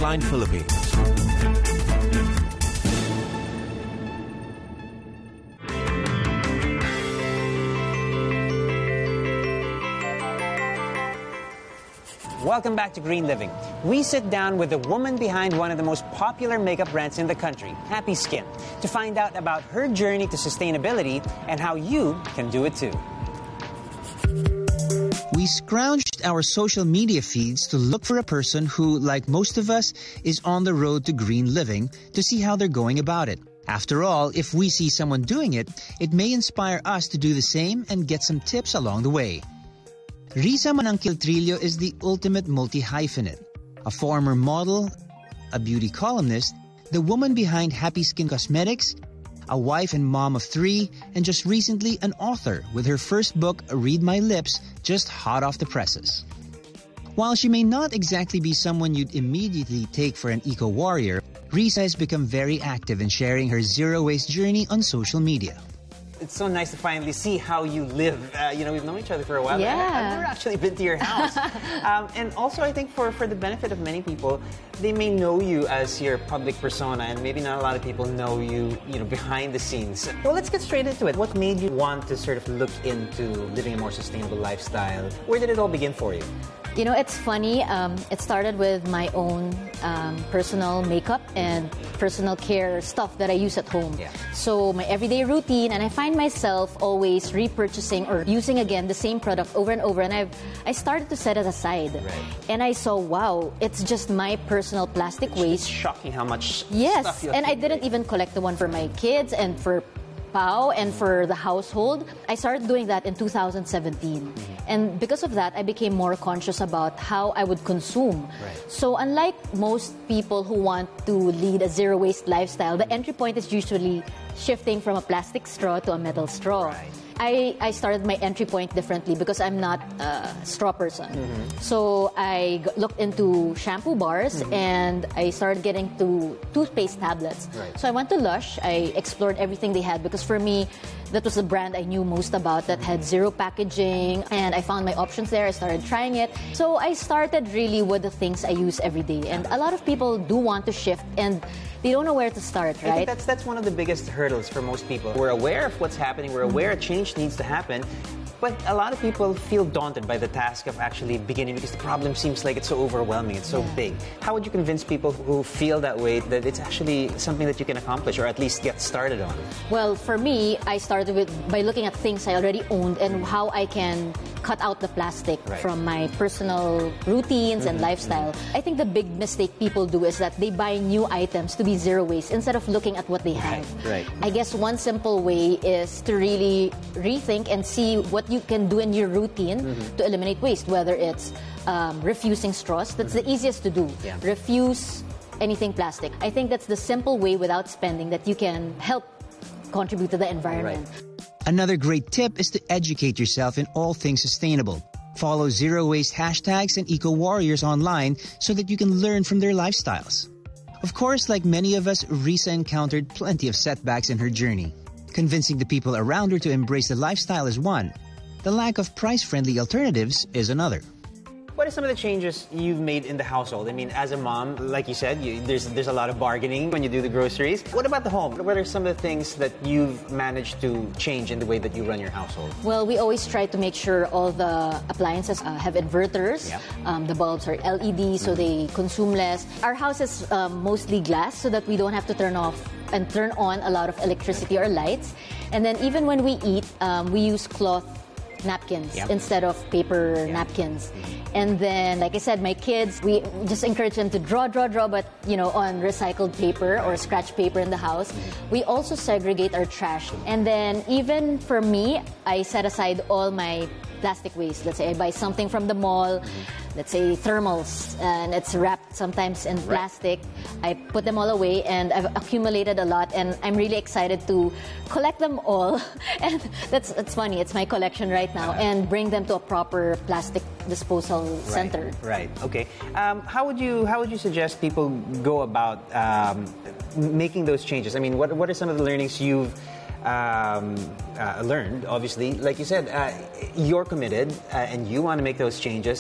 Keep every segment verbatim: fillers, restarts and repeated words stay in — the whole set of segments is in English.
Frontline Philippines. Welcome back to Green Living. We sit down with the woman behind one of the most popular makeup brands in the country, Happy Skin, to find out about her journey to sustainability and how you can do it too. We scrounged our social media feeds to look for a person who, like most of us, is on the road to green living to see how they're going about it. After all, if we see someone doing it, it may inspire us to do the same and get some tips along the way. Risa Manangkil-Trillo is the ultimate multi-hyphenate. A former model, a beauty columnist, the woman behind Happy Skin Cosmetics, a wife and mom of three, and just recently an author with her first book, Read My Lips, just hot off the presses. While she may not exactly be someone you'd immediately take for an eco-warrior, Risa has become very active in sharing her zero-waste journey on social media. It's so nice to finally see how you live. Uh, you know, we've known each other for a while. Yeah. I've never actually been to your house. um, and also, I think for, for the benefit of many people, they may know you as your public persona, and maybe not a lot of people know you, you know, behind the scenes. Well, let's get straight into it. What made you want to sort of look into living a more sustainable lifestyle? Where did it all begin for you? You know, it's funny. Um, it started with my own um, personal makeup and personal care stuff that I use at home. Yeah. So my everyday routine, and I find myself always repurchasing or using again the same product over and over. And I've I started to set it aside. Right. And I saw, wow, it's just my personal plastic It's waste. shocking how much Yes, stuff you and I didn't even collect the one for my kids and for Pao and for the household. I started doing that in two thousand seventeen. Mm-hmm. And because of that, I became more conscious about how I would consume. Right. So unlike most people who want to lead a zero-waste lifestyle, the entry point is usually shifting from a plastic straw to a metal straw. Right. I, I started my entry point differently because I'm not a straw person. Mm-hmm. So I g- looked into shampoo bars mm-hmm. and I started getting to toothpaste tablets. Right. So I went to Lush. I explored everything they had because for me, that was the brand I knew most about that had zero packaging, and I found my options there. I started trying it. So I started really with the things I use every day. And a lot of people do want to shift and they don't know where to start, right? I think that's that's one of the biggest hurdles for most people. We're aware of what's happening. We're aware a change needs to happen. But a lot of people feel daunted by the task of actually beginning because the problem seems like it's so overwhelming, it's so yeah. big. How would you convince people who feel that way that it's actually something that you can accomplish or at least get started on? Well, for me, I started with by looking at things I already owned and how I can cut out the plastic right. from my personal routines mm-hmm, and lifestyle. Mm-hmm. I think the big mistake people do is that they buy new items to be zero waste instead of looking at what they have. Right, right. I guess one simple way is to really rethink and see what you can do in your routine mm-hmm. to eliminate waste, whether it's um, refusing straws. That's mm-hmm. the easiest to do. Yeah. Refuse anything plastic. I think that's the simple way without spending that you can help contribute to the environment. Right. Another great tip is to educate yourself in all things sustainable. Follow zero-waste hashtags and eco-warriors online so that you can learn from their lifestyles. Of course, like many of us, Risa encountered plenty of setbacks in her journey. Convincing the people around her to embrace the lifestyle is one. The lack of price-friendly alternatives is another. What are some of the changes you've made in the household? I mean, as a mom, like you said, you, there's there's a lot of bargaining when you do the groceries. What about the home? What are some of the things that you've managed to change in the way that you run your household? Well, we always try to make sure all the appliances uh, have inverters. Yeah. Um, the bulbs are L E D, so they consume less. Our house is um, mostly glass, so that we don't have to turn off and turn on a lot of electricity or lights. And then even when we eat, um, we use cloth napkins yep. instead of paper yep. napkins. And then, like I said, my kids, we just encourage them to draw, draw, draw, but, you know, on recycled paper or scratch paper in the house. Mm-hmm. We also segregate our trash. And then even for me, I set aside all my plastic waste. Let's say I buy something from the mall, mm-hmm. let's say thermals, and it's wrapped sometimes in plastic. Right. I put them all away, and I've accumulated a lot, and I'm really excited to collect them all. And that's that's funny. It's my collection right now, uh-huh. and bring them to a proper plastic disposal right. center. Right. Okay. Um, how would you how would you suggest people go about um, making those changes? I mean, what what are some of the learnings you've Um, uh, learned? Obviously, like you said, uh, you're committed uh, and you want to make those changes.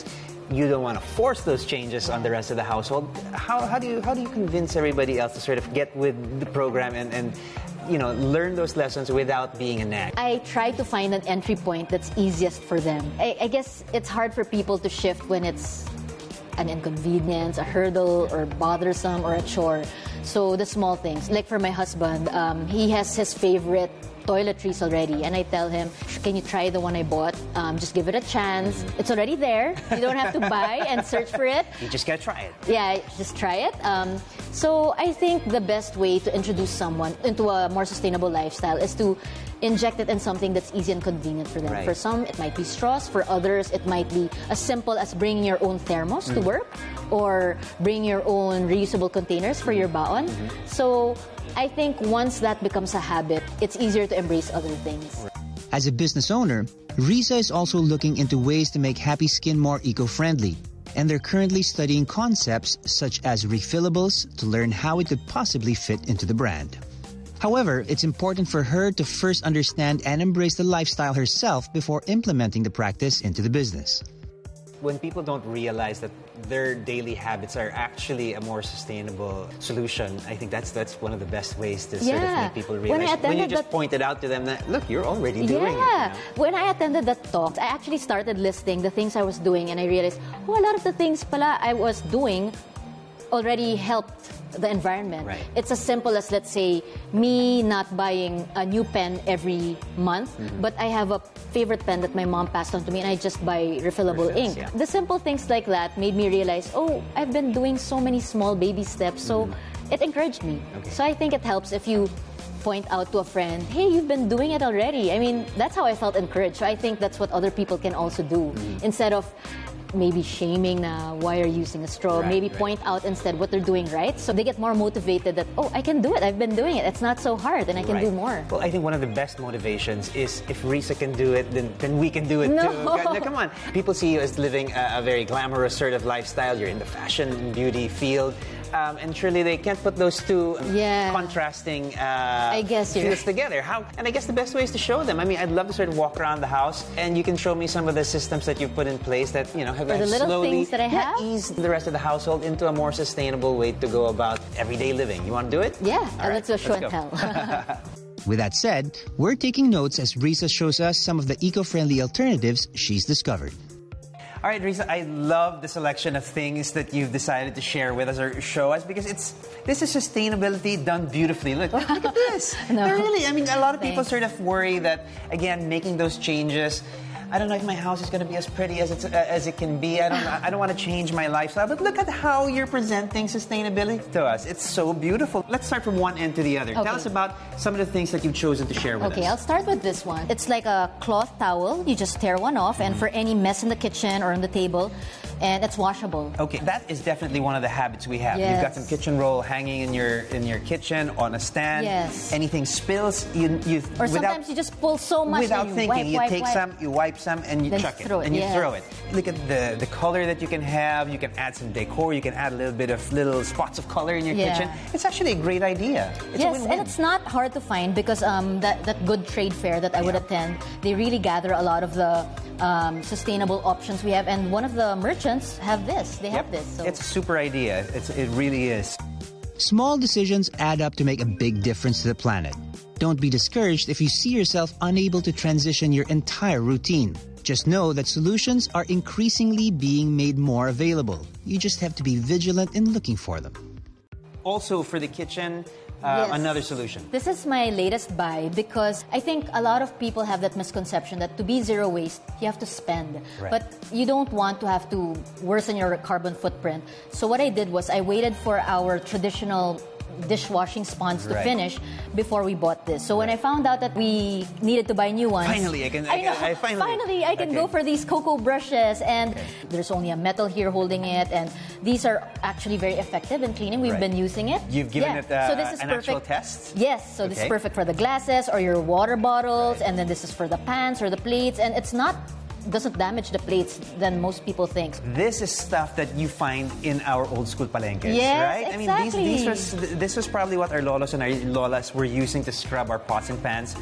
you don't want to force those changes on the rest of the household. How, how do you how do you convince everybody else to sort of get with the program and, and you know, learn those lessons without being a nag? I try to find an entry point that's easiest for them. I, I guess it's hard for people to shift when it's an inconvenience, a hurdle, or bothersome, or a chore. So the small things, like for my husband, um, he has his favorite toiletries already, and I tell him, can you try the one I bought? Um, just give it a chance. It's already there. You don't have to buy and search for it. You just gotta try it. Yeah, just try it. Um, so I think the best way to introduce someone into a more sustainable lifestyle is to inject it in something that's easy and convenient for them. Right. For some, it might be straws. For others, it might be as simple as bringing your own thermos mm-hmm. to work, or bring your own reusable containers for your baon. Mm-hmm. So I think once that becomes a habit, it's easier to embrace other things. As a business owner, Riza is also looking into ways to make Happy Skin more eco-friendly. And they're currently studying concepts such as refillables to learn how it could possibly fit into the brand. However, it's important for her to first understand and embrace the lifestyle herself before implementing the practice into the business. When people don't realize that their daily habits are actually a more sustainable solution, I think that's that's one of the best ways to sort yeah. of make people realize. When, I when you just that... point it out to them that, look, you're already doing yeah. it. You know? When I attended that talk, I actually started listing the things I was doing, and I realized, oh, a lot of the things pala I was doing already helped the environment. Right. It's as simple as, let's say, me not buying a new pen every month, mm-hmm. but I have a favorite pen that my mom passed on to me, and I just buy refillable Refills, ink. Yeah. The simple things like that made me realize, oh, I've been doing so many small baby steps, so mm-hmm. it encouraged me. Okay. So I think it helps if you point out to a friend, hey, you've been doing it already. I mean, that's how I felt encouraged. So I think that's what other people can also do. Mm-hmm. Instead of maybe shaming na why are you using a straw, right, maybe right. point out instead what they're doing right, so they get more motivated that, oh, I can do it, I've been doing it, it's not so hard, and I can right. do more. Well, I think one of the best motivations is if Riza can do it, then, then we can do it no. too. No, come on. People see you as living a, a very glamorous sort of lifestyle. You're in the fashion and beauty field. Um, and surely they can't put those two yeah. contrasting uh, I guess fields together. How? And I guess the best way is to show them. I mean, I'd love to sort of walk around the house, and you can show me some of the systems that you've put in place that, you know, have the little slowly things that I yeah, have? eased the rest of the household into a more sustainable way to go about everyday living. You want to do it? Yeah, All uh, right, let's do a show let's and go. tell. With that said, we're taking notes as Riza shows us some of the eco-friendly alternatives she's discovered. All right, Riza, I love the selection of things that you've decided to share with us or show us, because it's this is sustainability done beautifully. Look, look at this. No. Really, I mean, a lot of people Thanks. sort of worry that, again, making those changes, I don't know if my house is going to be as pretty as it's uh, as it can be. I don't I don't want to change my lifestyle. But look at how you're presenting sustainability to us. It's so beautiful. Let's start from one end to the other. Okay. Tell us about some of the things that you've chosen to share with Okay, us. I'll start with this one. It's like a cloth towel. You just tear one off, and for any mess in the kitchen or on the table, and it's washable. Okay, that is definitely one of the habits we have. Yes. You've got some kitchen roll hanging in your in your kitchen on a stand. Yes. Anything spills, you you Or without, sometimes you just pull so much without and you thinking, wipe, you wipe, take wipe. some, you wipe some, and you Then chuck it, throw it, and you yes. throw it. Look at the the color that you can have. You can add some decor. You can add a little bit of little spots of color in your Yeah. kitchen. It's actually a great idea. It's a Yes, win-win. and it's not hard to find because um, that, that good trade fair that I would Yeah. attend, they really gather a lot of the um, sustainable options we have. And one of the merchants have this. They have Yep. this. So. It's a super idea. It's, it really is. Small decisions add up to make a big difference to the planet. Don't be discouraged if you see yourself unable to transition your entire routine. Just know that solutions are increasingly being made more available. You just have to be vigilant in looking for them. Also, for the kitchen, uh, Yes. another solution. This is my latest buy because I think a lot of people have that misconception that to be zero waste, you have to spend. Right. But you don't want to have to worsen your carbon footprint. So what I did was I waited for our traditional dishwashing sponge to Right. finish before we bought this. So when I found out that we needed to buy new ones, Finally, I can- I know, can- I finally- I can Okay. go for these cocoa brushes, and Okay. there's only a metal here holding it, and these are actually very effective in cleaning. We've Right. been using it. You've given Yeah. it uh, so this is an perfect. actual test? Yes, so this is Okay. perfect for the glasses or your water bottles, and then this is for the pans or the plates, and it's not doesn't damage the plates than most people think. This is stuff that you find in our old school palenques, Yes, right? I mean, these, these exactly. was, this was probably what our lolos and our lolas were using to scrub our pots and pans.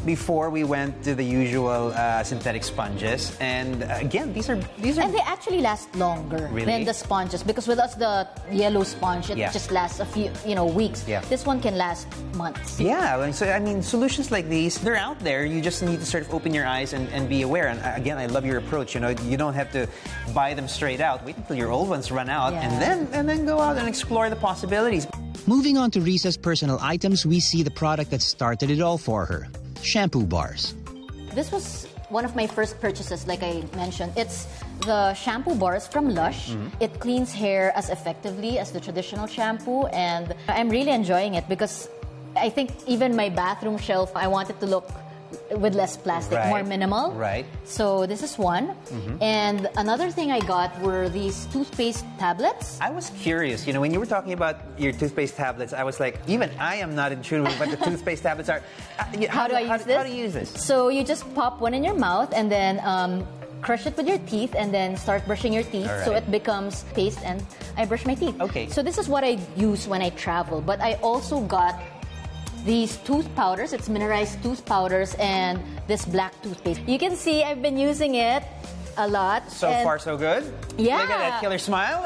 before we went to the usual uh, synthetic sponges. And uh, again, these are these are and they actually last longer really? than the sponges, because with us the yellow sponge, it yeah. just lasts a few you know weeks. Yeah. This one can last months. Yeah, and so I mean, solutions like these, they're out there. You just need to sort of open your eyes and, and be aware. And again, I love your approach. You know, you don't have to buy them straight out. Wait until your old ones run out, yeah. and then and then go out and explore the possibilities. Moving on to Riza's personal items, we see the product that started it all for her: shampoo bars. This was one of my first purchases, like I mentioned. It's the shampoo bars from Lush. Mm-hmm. It cleans hair as effectively as the traditional shampoo, and I'm really enjoying it because I think even my bathroom shelf, I want it to look with less plastic, right. more minimal. Right. So this is one. Mm-hmm. And another thing I got were these toothpaste tablets. I was curious, you know, when you were talking about your toothpaste tablets, I was like, even I am not in tune with what the toothpaste tablets are. Uh, how, how do I use how, this? How do you use this? So you just pop one in your mouth and then um, crush it with your teeth and then start brushing your teeth, right. so it becomes paste and I brush my teeth. Okay. So this is what I use when I travel. But I also got these tooth powders. It's mineralized tooth powders and this black toothpaste. You can see I've been using it a lot. So far, so good? Yeah. Look at that killer smile.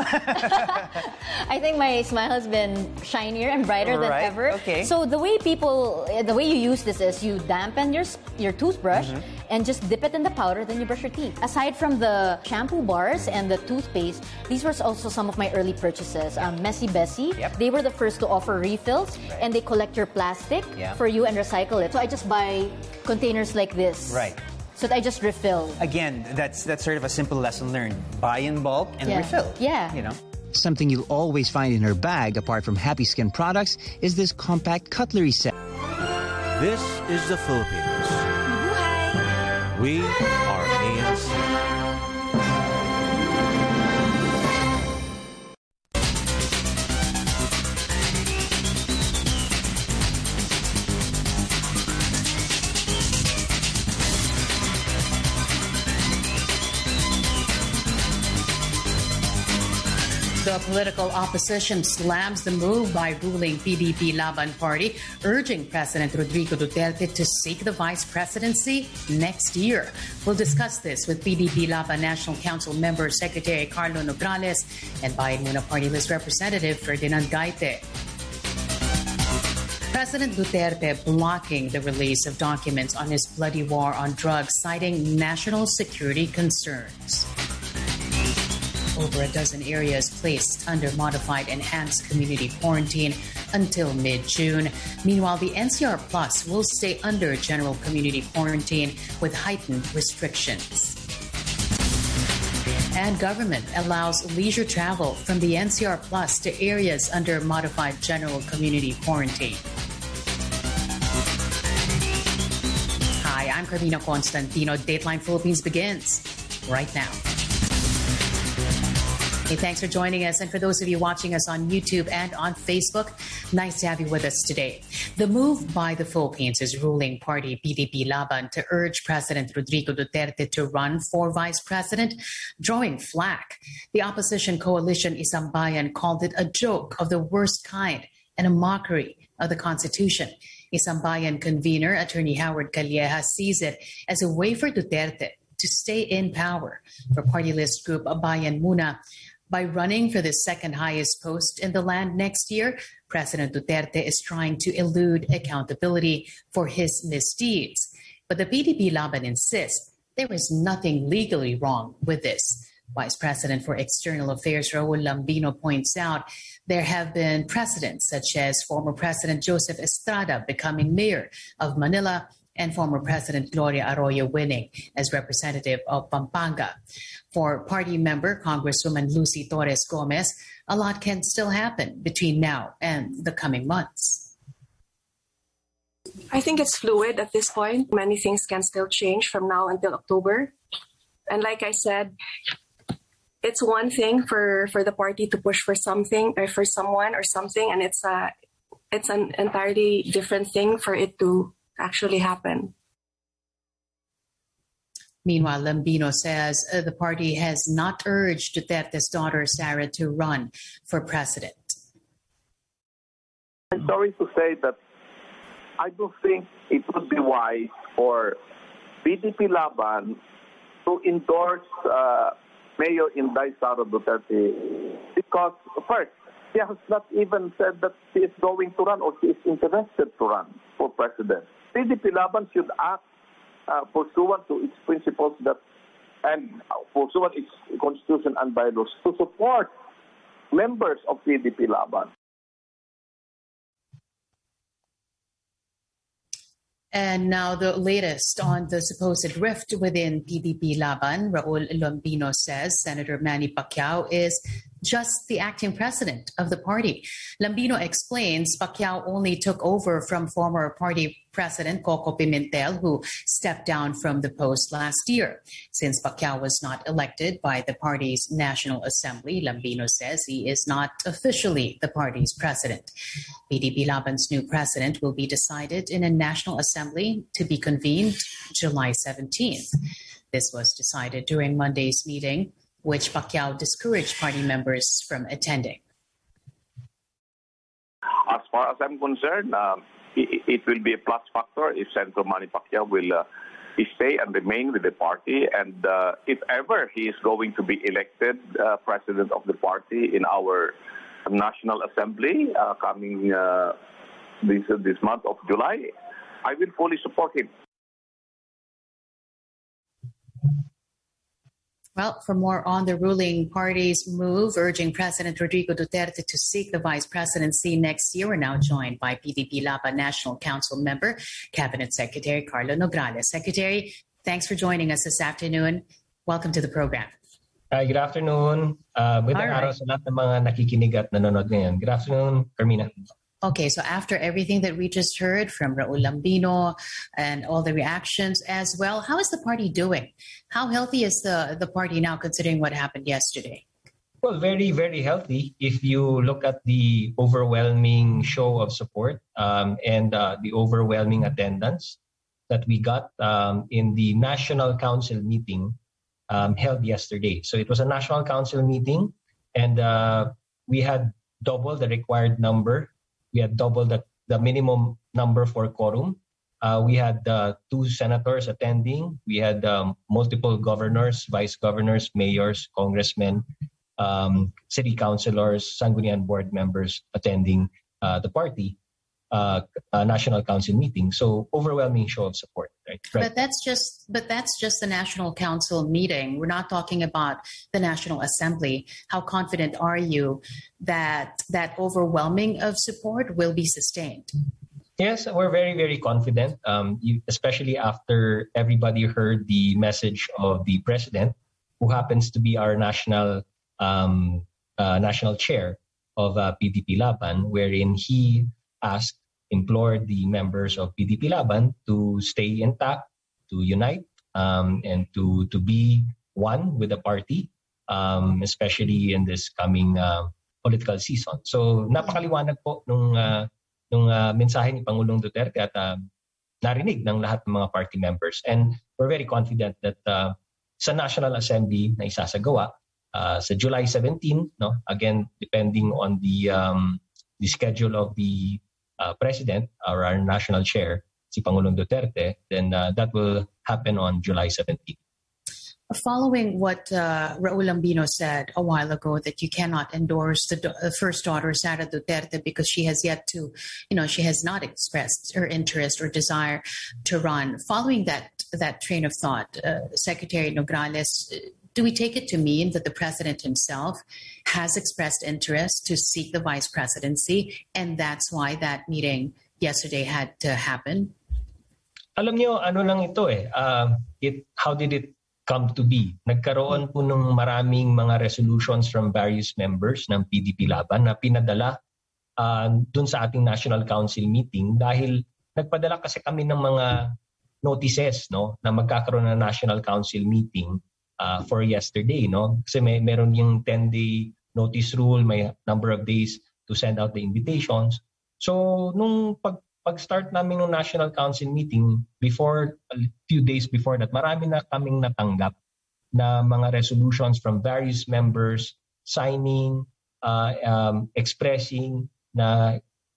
I think my smile has been shinier and brighter than right. ever. Okay. So the way people, the way you use this is you dampen your your toothbrush mm-hmm. and just dip it in the powder, then you brush your teeth. Aside from the shampoo bars and the toothpaste, these were also some of my early purchases. Um, Messy Bessie, yep. they were the first to offer refills, right. and they collect your plastic yeah. for you and recycle it. So I just buy containers like this. Right. So that I just refill. Again, that's that's sort of a simple lesson learned. Buy in bulk and yeah. refill. Yeah. You know. Something you'll always find in her bag, apart from Happy Skin products, is this compact cutlery set. This is the Philippines. We are A N C. The political opposition slams the move by ruling P D P Laban Party, urging President Rodrigo Duterte to seek the vice presidency next year. We'll discuss this with P D P Laban National Council member Secretary Carlo Nograles and Bayan Muna Party List Representative Ferdinand Gaite. President Duterte blocking the release of documents on his bloody war on drugs, citing national security concerns. Over a dozen areas placed under modified enhanced community quarantine until mid-June. Meanwhile, the N C R Plus will stay under general community quarantine with heightened restrictions. And government allows leisure travel from the N C R Plus to areas under modified general community quarantine. Hi, I'm Carmina Constantino. Dateline Philippines begins right now. Hey, thanks for joining us. And for those of you watching us on YouTube and on Facebook, nice to have you with us today. The move by the Philippines' ruling party, P D P Laban, to urge President Rodrigo Duterte to run for vice president, drawing flack. The opposition coalition Isang Bayan called it a joke of the worst kind and a mockery of the Constitution. Isang Bayan convener, Attorney Howard Calleja, sees it as a way for Duterte to stay in power. For party list group Bayan Muna, by running for the second highest post in the land next year, President Duterte is trying to elude accountability for his misdeeds. But the P D P Laban insists there is nothing legally wrong with this. Vice President for External Affairs Raul Lambino points out there have been precedents such as former President Joseph Estrada becoming mayor of Manila and former President Gloria Arroyo winning as representative of Pampanga. For party member Congresswoman Lucy Torres Gomez, a lot can still happen between now and the coming months. I think it's fluid at this point. Many things can still change from now until October. And like I said, it's one thing for, for the party to push for something or for someone or something, and it's a it's an entirely different thing for it to actually happen. Meanwhile, Lambino says uh, the party has not urged Duterte's daughter, Sara, to run for president. I'm sorry to say that I do think it would be wise for P D P Laban to endorse uh, Mayor Inday Sara Duterte because, first, she has not even said that she is going to run or she is interested to run for president. P D P Laban should act uh, pursuant to its principles that and pursuant its constitution and bylaws to support members of P D P Laban. And now the latest on the supposed rift within P D P Laban, Raul Lombino says Senator Manny Pacquiao is just the acting president of the party. Lombino explains Pacquiao only took over from former party president Coco Pimentel, who stepped down from the post last year. Since Pacquiao was not elected by the party's National Assembly, Lombino says he is not officially the party's president. P D P Laban's new president will be decided in a National Assembly to be convened July seventeenth. This was decided during Monday's meeting, which Pacquiao discouraged party members from attending. As far as I'm concerned, um, it, it will be a plus factor if Senator Manny Pacquiao will uh, stay and remain with the party. And uh, if ever he is going to be elected uh, president of the party in our National Assembly uh, coming uh, this, uh, this month of July, I will fully support him. Well, for more on the ruling party's move urging President Rodrigo Duterte to seek the vice presidency next year, we're now joined by P D P Laban National Council member, Cabinet Secretary Carlo Nograles. Secretary, thanks for joining us this afternoon. Welcome to the program. Uh, good afternoon. Uh, Magandang araw sa lahat ng mga nakikinig at nanonood ngayon. Good afternoon, Carmina. Okay, so after everything that we just heard from Raul Lombino and all the reactions as well, how is the party doing? How healthy is the, the party now considering what happened yesterday? Well, very, very healthy. If you look at the overwhelming show of support um, and uh, the overwhelming attendance that we got um, in the National Council meeting um, held yesterday. So it was a National Council meeting and uh, we had double the required number. We had double the, the minimum number for quorum. Uh, we had uh, two senators attending. We had um, multiple governors, vice governors, mayors, congressmen, um, city councilors, Sangguniang board members attending uh, the party uh, uh, national council meeting. So overwhelming show of support. Right? Right. But that's just but that's just the National Council meeting. We're not talking about the National Assembly. How confident are you that that overwhelming of support will be sustained? Yes, we're very, very confident, um, you, especially after everybody heard the message of the president, who happens to be our national um, uh, national chair of uh, P D P Laban, wherein he asked, implored the members of P D P Laban to stay intact, to unite, um, and to to be one with the party, um, especially in this coming uh, political season. So napakaliwanag po nung uh, nung uh, mensahe ni Pangulong Duterte at uh, narinig ng lahat ng mga party members. And we're very confident that uh, sa National Assembly na isasagawa uh, sa July seventeenth, no, again depending on the um, the schedule of the uh, president or our national chair, si Pangulong Duterte, then uh, that will happen on July seventeenth. Following what uh, Raul Lombino said a while ago, that you cannot endorse the do- first daughter, Sara Duterte, because she has yet to, you know, she has not expressed her interest or desire to run. Following that that train of thought, uh, Secretary Nograles, do we take it to mean that the president himself has expressed interest to seek the vice presidency, and that's why that meeting yesterday had to happen? Alam niyo, ano lang ito eh. Uh, it, how did it come to be? Nagkaroon po ng maraming mga resolutions from various members ng P D P Laban na pinadala uh, dun sa ating National Council meeting dahil nagpadala kasi kami ng mga notices, no, na magkakaroon ng National Council meeting uh, for yesterday, no? Kasi may meron yung ten-day notice rule, may number of days to send out the invitations. So nung pag pag-start namin ng National Council meeting, before a few days before that, marami na kaming natanggap na mga resolutions from various members signing, uh, um, expressing na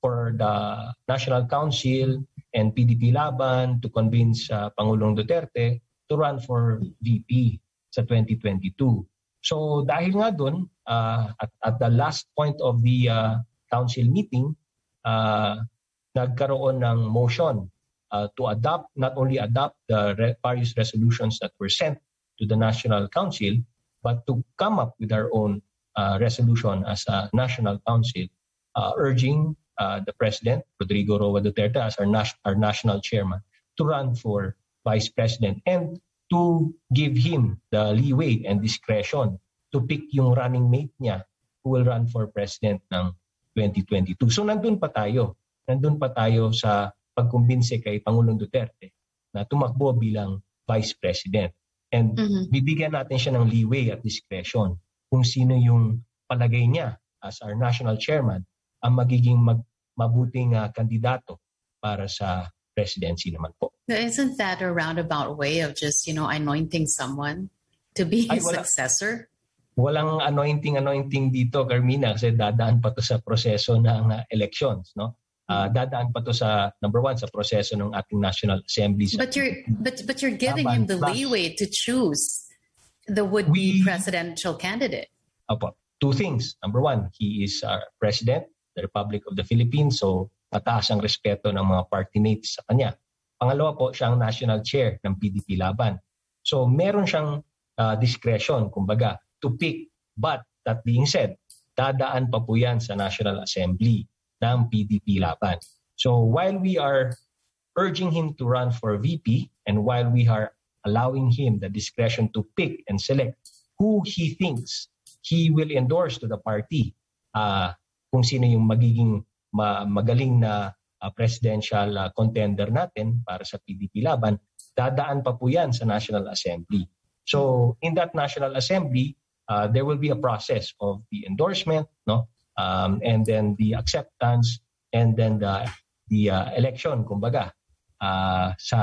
for the National Council and P D P Laban to convince uh, Pangulong Duterte to run for V P sa twenty twenty-two. So dahil nga dun, uh, at, at the last point of the uh, council meeting, uh, nagkaroon ng motion uh, to adopt, not only adopt the re- various resolutions that were sent to the National Council, but to come up with our own uh, resolution as a National Council, uh, urging uh, the President, Rodrigo Roa Duterte, as our, nas- our national chairman, to run for Vice President and to give him the leeway and discretion to pick yung running mate niya who will run for President ng twenty twenty-two. So nandun pa tayo. Nandun pa tayo sa pagkumbinse kay Pangulong Duterte na tumakbo bilang Vice President. And mm-hmm. bibigyan natin siya ng leeway at discretion kung sino yung palagay niya as our national chairman ang magiging mag, mabuting uh, kandidato para sa presidency naman po. Isn't that a roundabout way of just, you know, anointing someone to be his Ay, wala, successor? Walang anointing, anointing dito, Carmina, kasi dadaan pa to sa proseso ng uh, elections, no? Uh, dadaan pa to sa, number one, sa proseso ng ating National Assembly. But you're, but, but you're giving him the leeway to choose the would-be we, presidential candidate. Opo. Two things. Number one, he is our president, the Republic of the Philippines, so mataas ang respeto ng mga party mates sa kanya. Pangalawa po, siya ang national chair ng P D P Laban. So meron siyang uh, discretion, kumbaga, to pick. But that being said, dadaan pa po yan sa National Assembly ng P D P Laban. So while we are urging him to run for V P and while we are allowing him the discretion to pick and select who he thinks he will endorse to the party, uh, kung sino yung magiging ma- magaling na uh, presidential uh, contender natin para sa P D P Laban, dadaan pa po yan sa National Assembly. So in that National Assembly, uh, there will be a process of the endorsement, no, um, and then the acceptance, and then the the uh, election, kumbaga, uh, sa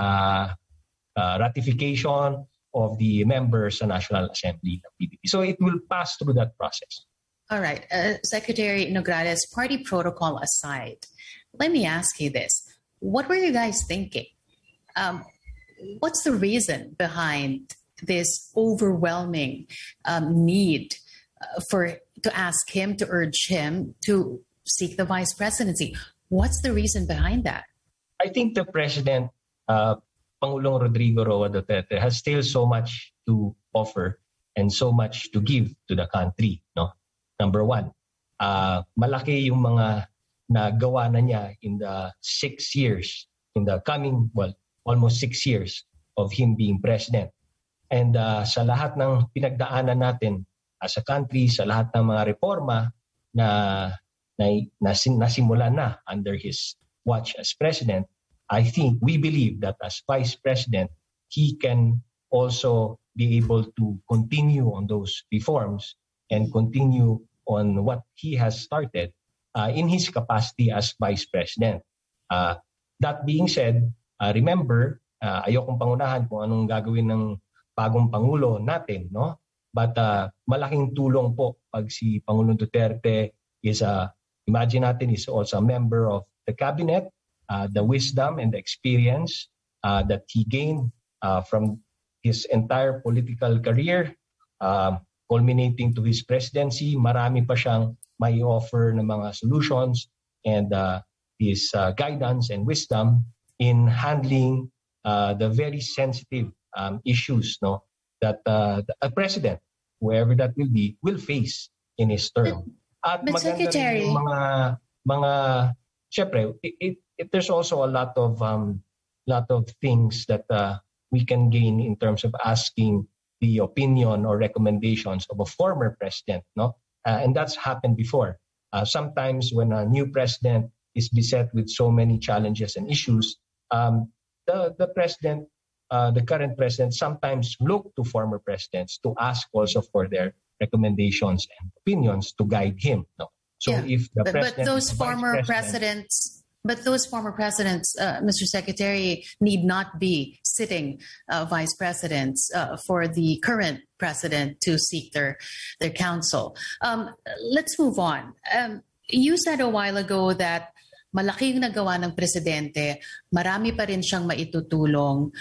uh, ratification of the members sa National Assembly ng P D P. So it will pass through that process. All right. Uh, Secretary Nograles, party protocol aside, let me ask you this. What were you guys thinking? Um, what's the reason behind this overwhelming um, need uh, for to ask him, to urge him to seek the vice presidency? What's the reason behind that? I think the President, uh, Pangulong Rodrigo Roa Duterte, has still so much to offer and so much to give to the country, no? Number one, uh, malaki yung mga nagawa na niya in the six years, in the coming, well, almost six years of him being president. And uh, sa lahat ng pinagdaanan natin as a country, sa lahat ng mga reforma na, na, na nasimulan na under his watch as president, I think we believe that as vice president, he can also be able to continue on those reforms and continue on what he has started uh, in his capacity as vice president. Uh, that being said, uh, remember, uh, ayokong pangunahan kung anong gagawin ng bagong Pangulo natin, no? But uh, malaking tulong po pag si Pangulong Duterte is a, imagine natin, is also a member of the cabinet, uh, the wisdom and the experience uh, that he gained uh, from his entire political career, uh, culminating to his presidency, marami pa siyang may offer ng mga solutions and uh, his uh, guidance and wisdom in handling uh, the very sensitive um, issues, no, that uh, a president, whoever that will be, will face in his term. At but maganda Secretary, rin yung mga, mga, syempre, it, it, it, there's also a lot of, um, lot of things that uh, we can gain in terms of asking the opinion or recommendations of a former president, no? Uh, and that's happened before. Uh, sometimes when a new president is beset with so many challenges and issues, um, the, the president, uh, the current president sometimes look to former presidents to ask also for their recommendations and opinions to guide him. No? So yeah, if the but, president but those former president, presidents... But those former presidents, uh, Mister Secretary, need not be sitting uh, vice presidents uh, for the current president to seek their their counsel. Um, let's move on. Um, you said a while ago that malaki yung nagawa ng presidente, marami pa rin siyang maitutulong.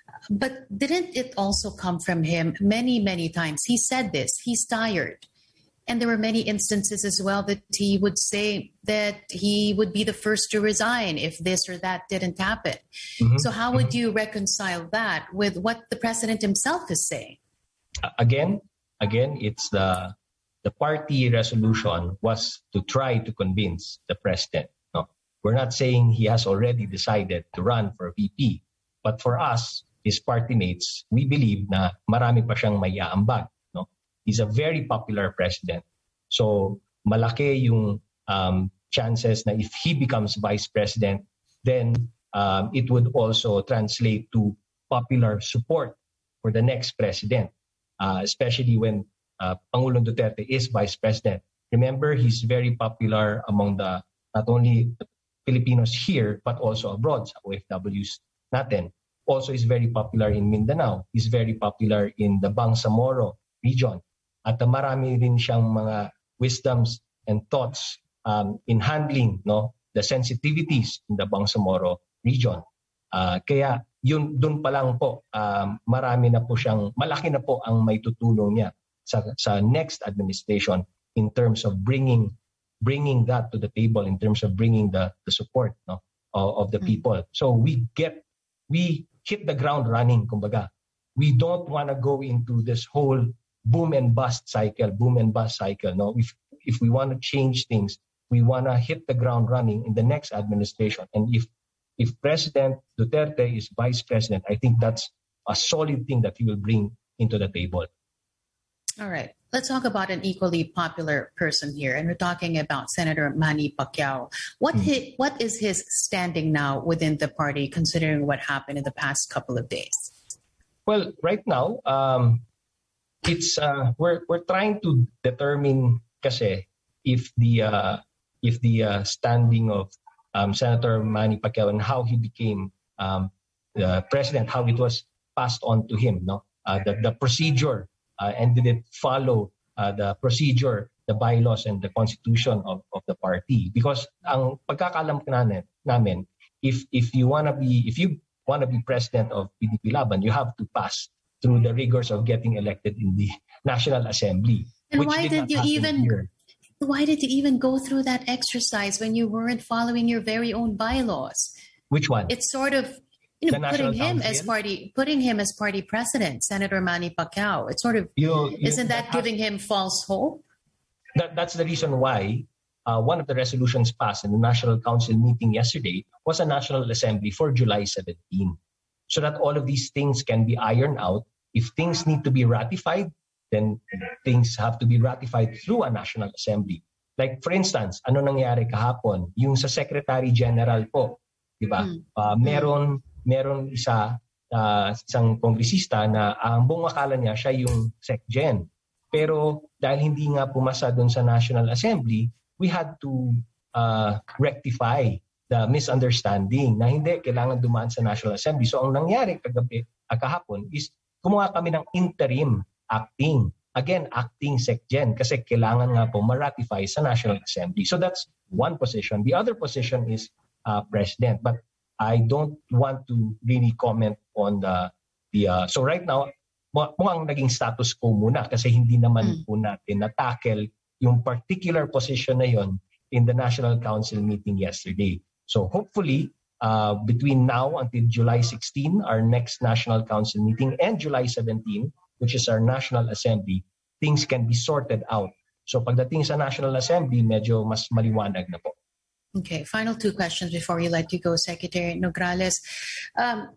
But didn't it also come from him many, many times? He said this, he's tired. And there were many instances as well that he would say that he would be the first to resign if this or that didn't happen. Mm-hmm. So how would you reconcile that with what the president himself is saying? Again, again, it's the the party resolution was to try to convince the president. No, we're not saying he has already decided to run for V P, but for us, his party mates, we believe na marami pa siyang maiaambag. No, he's a very popular president, so malaki yung um, chances na if he becomes vice president, then um, it would also translate to popular support for the next president, uh, especially when Uh, Pangulong Duterte is vice president. Remember, he's very popular among the not only Filipinos here but also abroad, sa O F Ws natin. Also, he's very popular in Mindanao. He's very popular in the Bangsamoro region. At uh, marami rin siyang mga wisdoms and thoughts um, in handling no the sensitivities in the Bangsamoro region. Uh, kaya yun dun pa lang po um, marami na po siyang malaki na po ang may tutulong niya Sa, sa next administration in terms of bringing bringing that to the table, in terms of bringing the, the support no, of, of the people. So we get, we hit the ground running, kumbaga. We don't want to go into this whole boom and bust cycle, boom and bust cycle. No, if, if we want to change things, we want to hit the ground running in the next administration. And if, if President Duterte is vice president, I think that's a solid thing that he will bring into the table. All right. Let's talk about an equally popular person here. And we're talking about Senator Manny Pacquiao. What, mm. his, what is his standing now within the party, considering what happened in the past couple of days? Well, right now, um, it's uh, we're we're trying to determine kasi if the uh, if the uh, standing of um, Senator Manny Pacquiao and how he became um, the president, how it was passed on to him, no, uh, the the procedure. Uh, and did it follow uh, the procedure, the bylaws, and the constitution of, of the party? Because ang pagkakalam namin, namin if if you wanna be if you wanna be president of P D P Laban, you have to pass through the rigors of getting elected in the National Assembly. And why did, did you even here. why did you even go through that exercise when you weren't following your very own bylaws? Which one? It's sort of You know, putting him Council? as party, putting him as party president, Senator Manny Pacquiao. It's sort of you, you, isn't that, that giving him false hope? That, that's the reason why uh, one of the resolutions passed in the National Council meeting yesterday was a National Assembly for July seventeenth, so that all of these things can be ironed out. If things need to be ratified, then things have to be ratified through a National Assembly. Like for instance, ano nangyari kahapon? Yung sa Secretary General po, di ba? Mm. Uh, meron meron isa uh, isang kongresista na ang buong akala niya siya yung SecGen. Pero dahil hindi nga pumasa doon sa National Assembly, we had to uh, rectify the misunderstanding na hindi kailangan dumaan sa National Assembly. So ang nangyari kagabi, uh, kahapon is kumuha kami ng interim acting. Again, acting SecGen kasi kailangan nga po ma-ratify sa National Assembly. So that's one position. The other position is uh, President. But I don't want to really comment on the, the uh, so right now, mukhang naging status quo muna kasi hindi naman mm. po natin na-tackle yung particular position na yon in the National Council meeting yesterday. So hopefully, uh, between now until July sixteenth, our next National Council meeting, and July seventeenth, which is our National Assembly, things can be sorted out. So pagdating sa National Assembly, medyo mas maliwanag na po. Okay, final two questions before we let you go, Secretary Nograles. Um,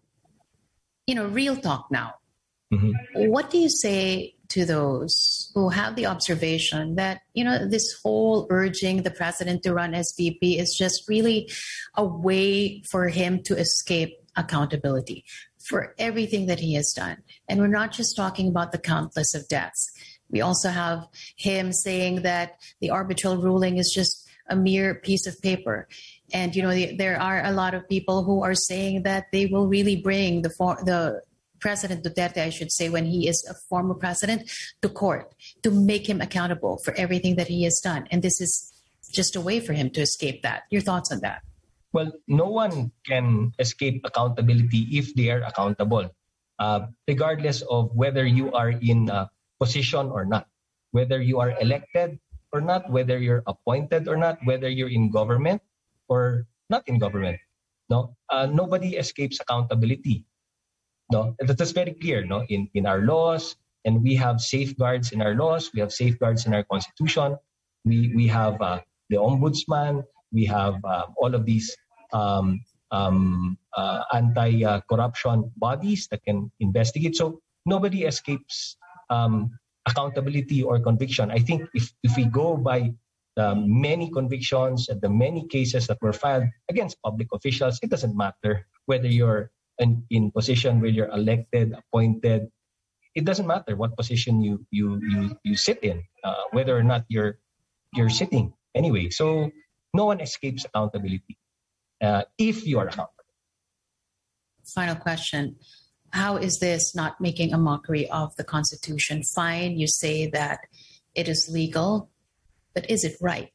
you know, real talk now. Mm-hmm. What do you say to those who have the observation that, you know, this whole urging the president to run as V P is just really a way for him to escape accountability for everything that he has done? And we're not just talking about the countless of deaths. We also have him saying that the arbitral ruling is just a mere piece of paper. And, you know, the, there are a lot of people who are saying that they will really bring the for, the President Duterte, I should say, when he is a former president, to court to make him accountable for everything that he has done. And this is just a way for him to escape that. Your thoughts on that? Well, no one can escape accountability if they are accountable, uh, regardless of whether you are in a position or not, whether you are elected or not, whether you're appointed or not, whether you're in government or not in government. No, uh, nobody escapes accountability. No, that's very clear. No, in in our laws, and we have safeguards in our laws. We have safeguards in our constitution. We we have uh, the ombudsman. We have uh, all of these um, um, uh, anti-corruption bodies that can investigate. So nobody escapes um, accountability or conviction. I think if, if we go by the many convictions and the many cases that were filed against public officials, it doesn't matter whether you're in, in position, whether you're elected, appointed. It doesn't matter what position you you you, you sit in, uh, whether or not you're you're sitting anyway. So no one escapes accountability uh, if you are accountable. Final question. How is this not making a mockery of the Constitution? Fine, you say that it is legal, but is it right?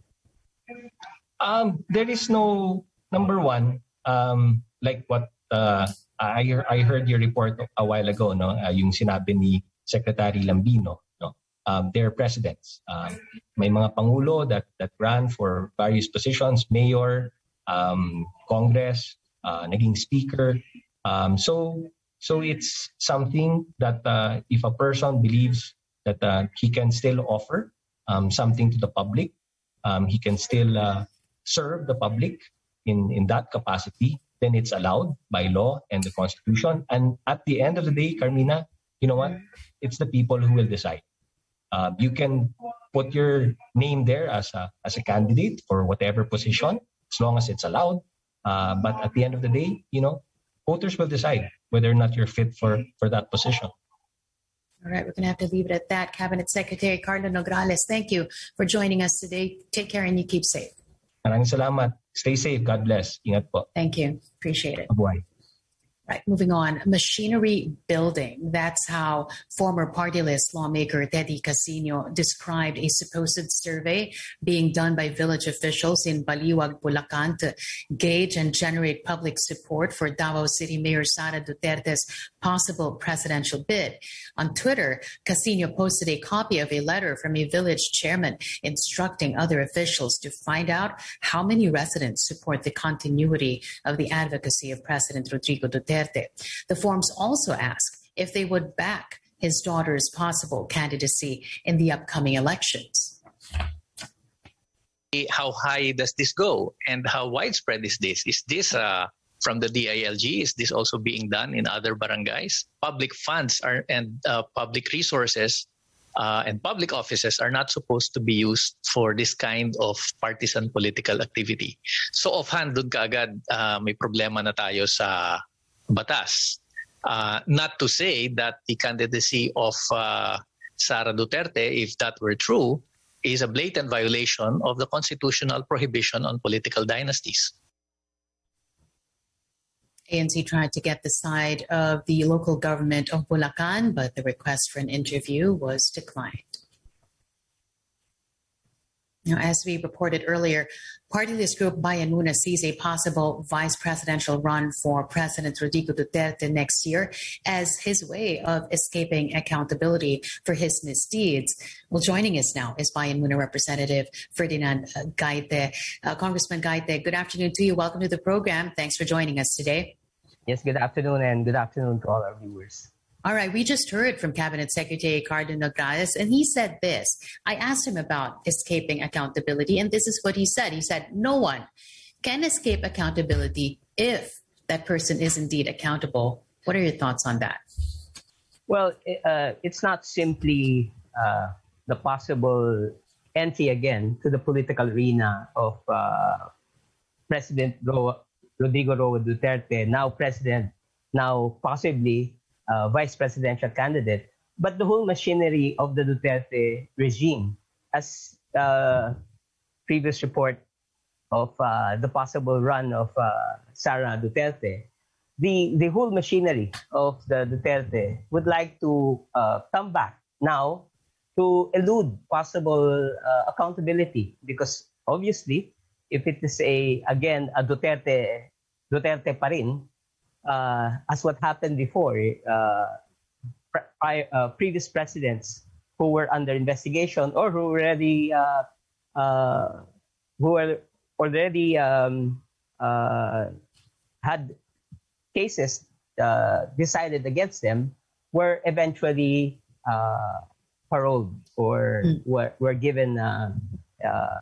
Um, there is no, number one, um, like what uh, I, I heard your report a while ago, no? Uh, yung sinabi ni Secretary Lambino. Um, their presidents. Um, may mga pangulo that that ran for various positions, mayor, um, Congress, uh, naging speaker. Um, so so it's something that uh, if a person believes that uh, he can still offer um, something to the public, um, he can still uh, serve the public in, in that capacity, then it's allowed by law and the Constitution. And at the end of the day, Carmina, you know what? It's the people who will decide. Uh, you can put your name there as a as a candidate for whatever position, as long as it's allowed. Uh, but at the end of the day, you know, voters will decide whether or not you're fit for, for that position. All right, we're going to have to leave it at that. Cabinet Secretary Carlo Nograles, thank you for joining us today. Take care and you keep safe. Maraming salamat. Stay safe. God bless. Ingat po. Thank you. Appreciate it. Mabuhay. Right, moving on. Machinery building. That's how former party list lawmaker Teddy Casino described a supposed survey being done by village officials in Baliwag, Bulacan to gauge and generate public support for Davao City Mayor Sara Duterte's possible presidential bid. On Twitter, Casino posted a copy of a letter from a village chairman instructing other officials to find out how many residents support the continuity of the advocacy of President Rodrigo Duterte. The forms also ask if they would back his daughter's possible candidacy in the upcoming elections. How high does this go and how widespread is this? Is this uh, from the D I L G? Is this also being done in other barangays? Public funds are and uh, public resources uh, and public offices are not supposed to be used for this kind of partisan political activity. So offhand, dun kaagad uh, may problema na tayo sa batas. Uh, not to say that the candidacy of uh, Sara Duterte, if that were true, is a blatant violation of the constitutional prohibition on political dynasties. A N C tried to get the side of the local government of Bulacan, but the request for an interview was declined. Now, as we reported earlier, party list group Bayan Muna sees a possible vice presidential run for President Rodrigo Duterte next year as his way of escaping accountability for his misdeeds. Well, joining us now is Bayan Muna Representative Ferdinand uh, Gaite. Uh, Congressman Gaite, good afternoon to you. Welcome to the program. Thanks for joining us today. Yes, good afternoon, and good afternoon to all our viewers. All right, we just heard from Cabinet Secretary Carlo Nograles, and he said this. I asked him about escaping accountability, and this is what he said. He said, no one can escape accountability if that person is indeed accountable. What are your thoughts on that? Well, uh, it's not simply uh, the possible entry again to the political arena of uh, President Ro- Rodrigo Roa Duterte, now president, now possibly Uh, vice presidential candidate, but the whole machinery of the Duterte regime, as uh, previous report of uh, the possible run of uh, Sara Duterte, the, the whole machinery of the Duterte would like to uh, come back now to elude possible uh, accountability, because obviously if it is a, again, a Duterte, Duterte pa rin, uh, as what happened before, uh, pre- uh, previous presidents who were under investigation or who already, uh, uh, who were already um, uh, had cases uh, decided against them, were eventually uh, paroled or mm. were, were given uh, uh,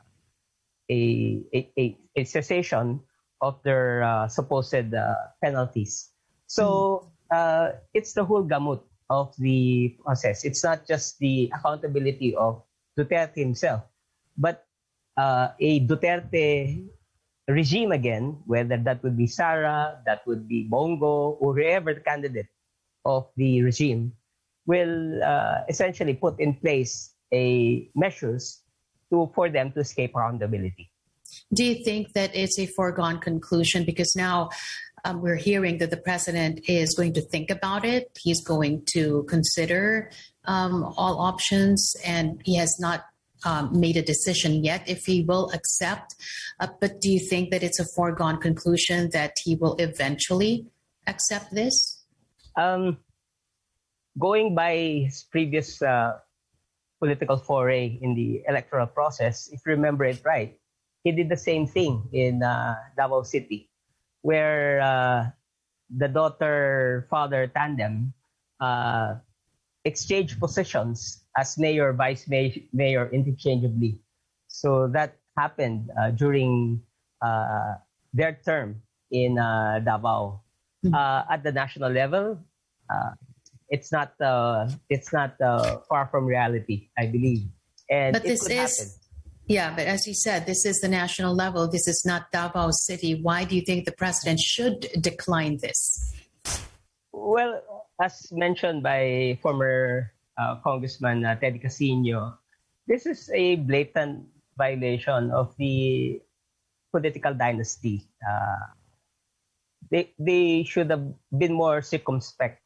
a, a, a cessation of their uh, supposed uh, penalties. So uh, it's the whole gamut of the process. It's not just the accountability of Duterte himself, but uh, a Duterte regime again, whether that would be Sara, that would be Bongo, or whoever the candidate of the regime, will uh, essentially put in place a measures to for them to escape accountability. Do you think that it's a foregone conclusion? Because now um, we're hearing that the president is going to think about it. He's going to consider um, all options, and he has not um, made a decision yet if he will accept. Uh, but do you think that it's a foregone conclusion that he will eventually accept this? Um, going by his previous uh, political foray in the electoral process, if you remember it right, he did the same thing in uh, Davao City, where uh, the daughter-father tandem uh, exchanged positions as mayor, vice mayor interchangeably. So that happened uh, during uh, their term in uh, Davao. Mm-hmm. Uh, at the national level, uh, it's not uh, it's not uh, far from reality, I believe. And but it this could is. happen. Yeah, but as you said, this is the national level. This is not Davao City. Why do you think the president should decline this? Well, as mentioned by former uh, Congressman uh, Teddy Casino, this is a blatant violation of the political dynasty. Uh, they they should have been more circumspect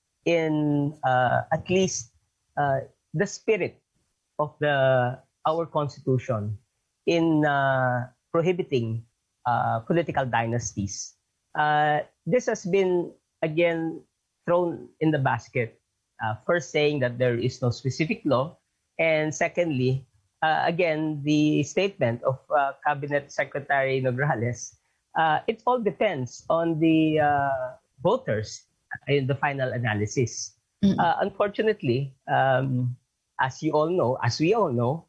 in uh, at least uh, the spirit of the our constitution in uh, prohibiting uh, political dynasties. Uh, this has been, again, thrown in the basket. Uh, first saying that there is no specific law, and secondly, uh, again, the statement of uh, Cabinet Secretary Nograles, uh, it all depends on the uh, voters in the final analysis. Mm-hmm. Uh, unfortunately, um, as you all know, as we all know,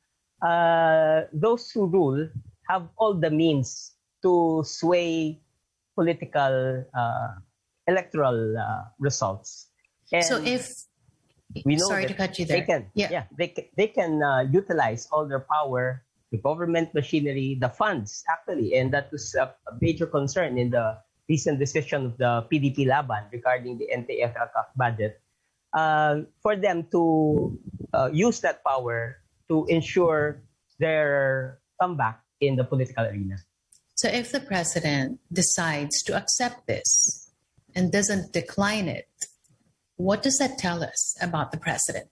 Uh, those who rule have all the means to sway political uh, electoral uh, results. And so if we know sorry to cut you there, they can, yeah, yeah they they can uh, utilize all their power, the government machinery, the funds actually, and that was a, a major concern in the recent decision of the P D P Laban regarding the N T F L C A F budget. Uh, for them to uh, use that power to ensure their comeback in the political arena. So if the president decides to accept this and doesn't decline it, what does that tell us about the president?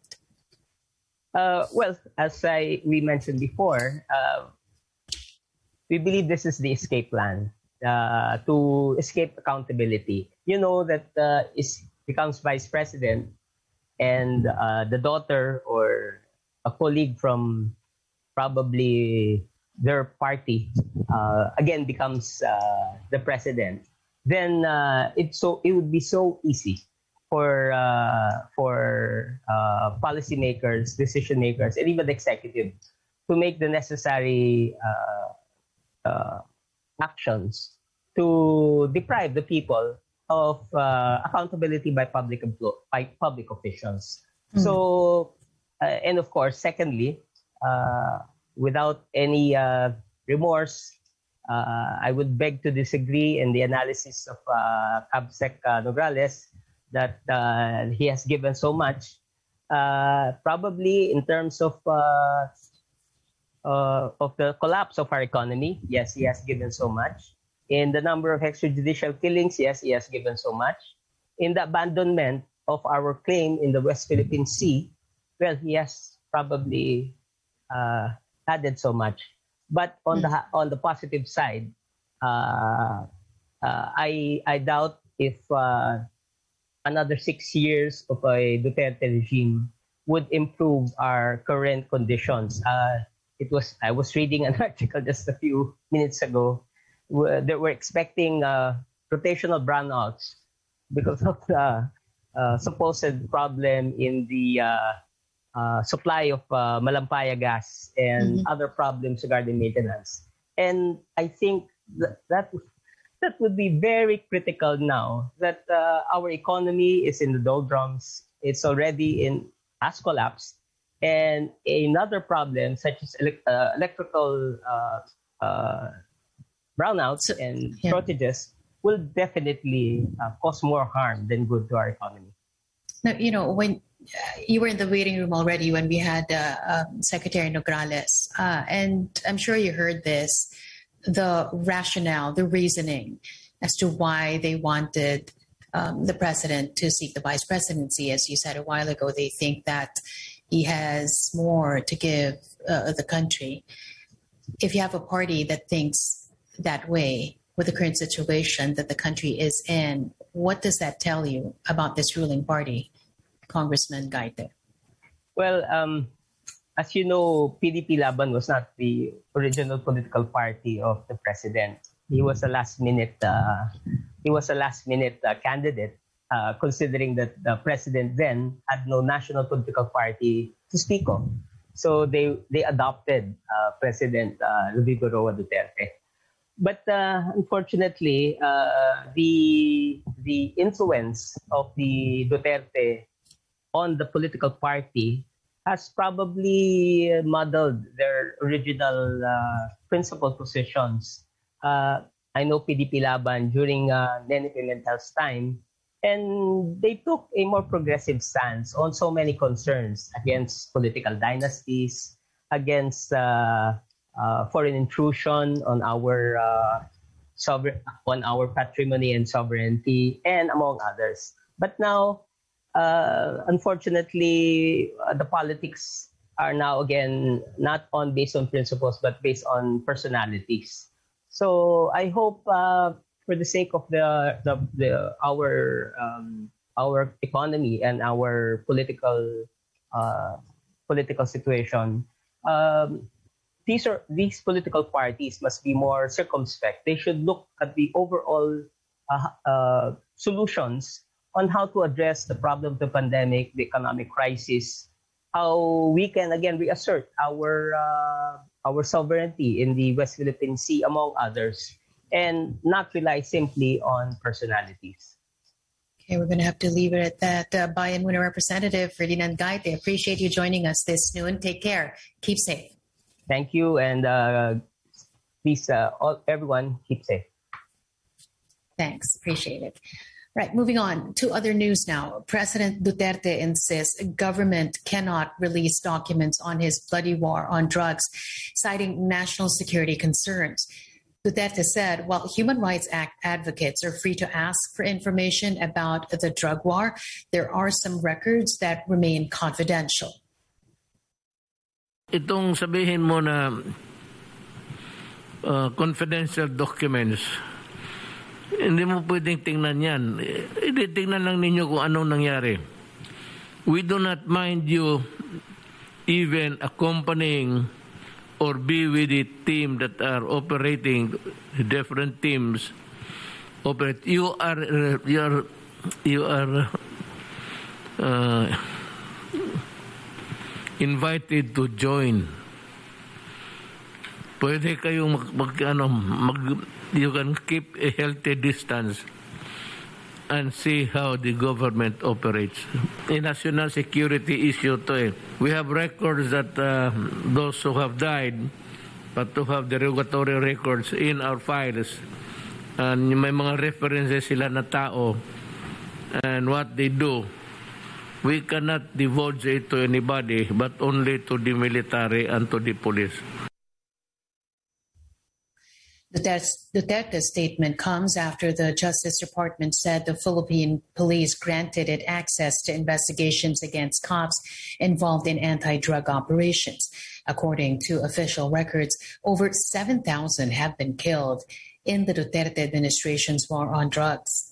Uh, well, as I we mentioned before, uh, we believe this is the escape plan uh, to escape accountability. You know that uh, is becomes vice president and uh, the daughter or a colleague from probably their party uh, again becomes uh, the president, then uh, it so it would be so easy for uh, for uh, policymakers, decision makers, and even the executive to make the necessary uh, uh, actions to deprive the people of uh, accountability by public empl- by public officials. Mm-hmm. So. Uh, and of course, secondly, uh, without any uh, remorse, uh, I would beg to disagree in the analysis of uh, Cabsec uh, Nograles that uh, he has given so much. Uh, probably in terms of uh, uh, of the collapse of our economy, yes, he has given so much. In the number of extrajudicial killings, yes, he has given so much. In the abandonment of our claim in the West Philippine Sea, well, he has probably uh, added so much. But on the on the positive side, uh, uh, I I doubt if uh, another six years of a Duterte regime would improve our current conditions. Uh, it was I was reading an article just a few minutes ago where they were expecting uh, rotational brownouts because of the uh, supposed problem in the uh, uh, supply of uh, Malampaya gas and mm-hmm. other problems regarding maintenance. And I think that that, that would be very critical now that uh, our economy is in the doldrums. It's already in has collapsed. And another problem such as elect, uh, electrical uh, uh, brownouts and yeah. shortages will definitely uh, cause more harm than good to our economy. Now, you know, when uh, you were in the waiting room already when we had uh, um, Secretary Nograles, uh, and I'm sure you heard this, the rationale, the reasoning as to why they wanted um, the president to seek the vice presidency. As you said a while ago, they think that he has more to give uh, the country. If you have a party that thinks that way with the current situation that the country is in, what does that tell you about this ruling party, Congressman Gaite? Well, um, as you know, P D P Laban was not the original political party of the president. He was a last-minute. Uh, he was a last-minute uh, candidate, uh, considering that the president then had no national political party to speak of. So they they adopted uh, President uh, Rodrigo Roa Duterte. But uh, unfortunately, uh, the the influence of the Duterte on the political party has probably muddled their original uh, principal positions. Uh, I know P D P Laban during uh, Nene Pimentel's time, and they took a more progressive stance on so many concerns against political dynasties, against uh, uh, foreign intrusion on our uh, sovereign, on our patrimony and sovereignty, and among others. But now, uh, unfortunately, uh, the politics are now again not on based on principles, but based on personalities. So I hope, uh, for the sake of the the, the our um, our economy and our political uh, political situation, um, these are these political parties must be more circumspect. They should look at the overall uh, uh, solutions on how to address the problem of the pandemic, the economic crisis, how we can again reassert our uh, our sovereignty in the West Philippine Sea, among others, and not rely simply on personalities. Okay, we're going to have to leave it at that. Uh, Bayan Muna Representative Ferdinand Gaite, appreciate you joining us this noon. Take care. Keep safe. Thank you, and uh, please, uh, all, everyone, keep safe. Thanks. Appreciate it. Right, moving on to other news now. President Duterte insists government cannot release documents on his bloody war on drugs, citing national security concerns. Duterte said, while Human Rights Act advocates are free to ask for information about the drug war, there are some records that remain confidential. Itong sabihin mo na uh, confidential documents, hindi mo pwedeng tingnan yan. Hindi, tingnan lang ninyo kung anong nangyari. We do not mind you even accompanying or be with the team that are operating, different teams operate. You are, uh, you are, you are uh, invited to join. Pwede kayong mag, mag, ano, mag, you can keep a healthy distance and see how the government operates. A national security issue to eh. We have records that uh, those who have died, but to have the regulatory records in our files. And may mga references sila na tao and what they do. We cannot divulge it to anybody, but only to the military and to the police. Duterte's statement comes after the Justice Department said the Philippine police granted it access to investigations against cops involved in anti-drug operations. According to official records, over seven thousand have been killed in the Duterte administration's war on drugs.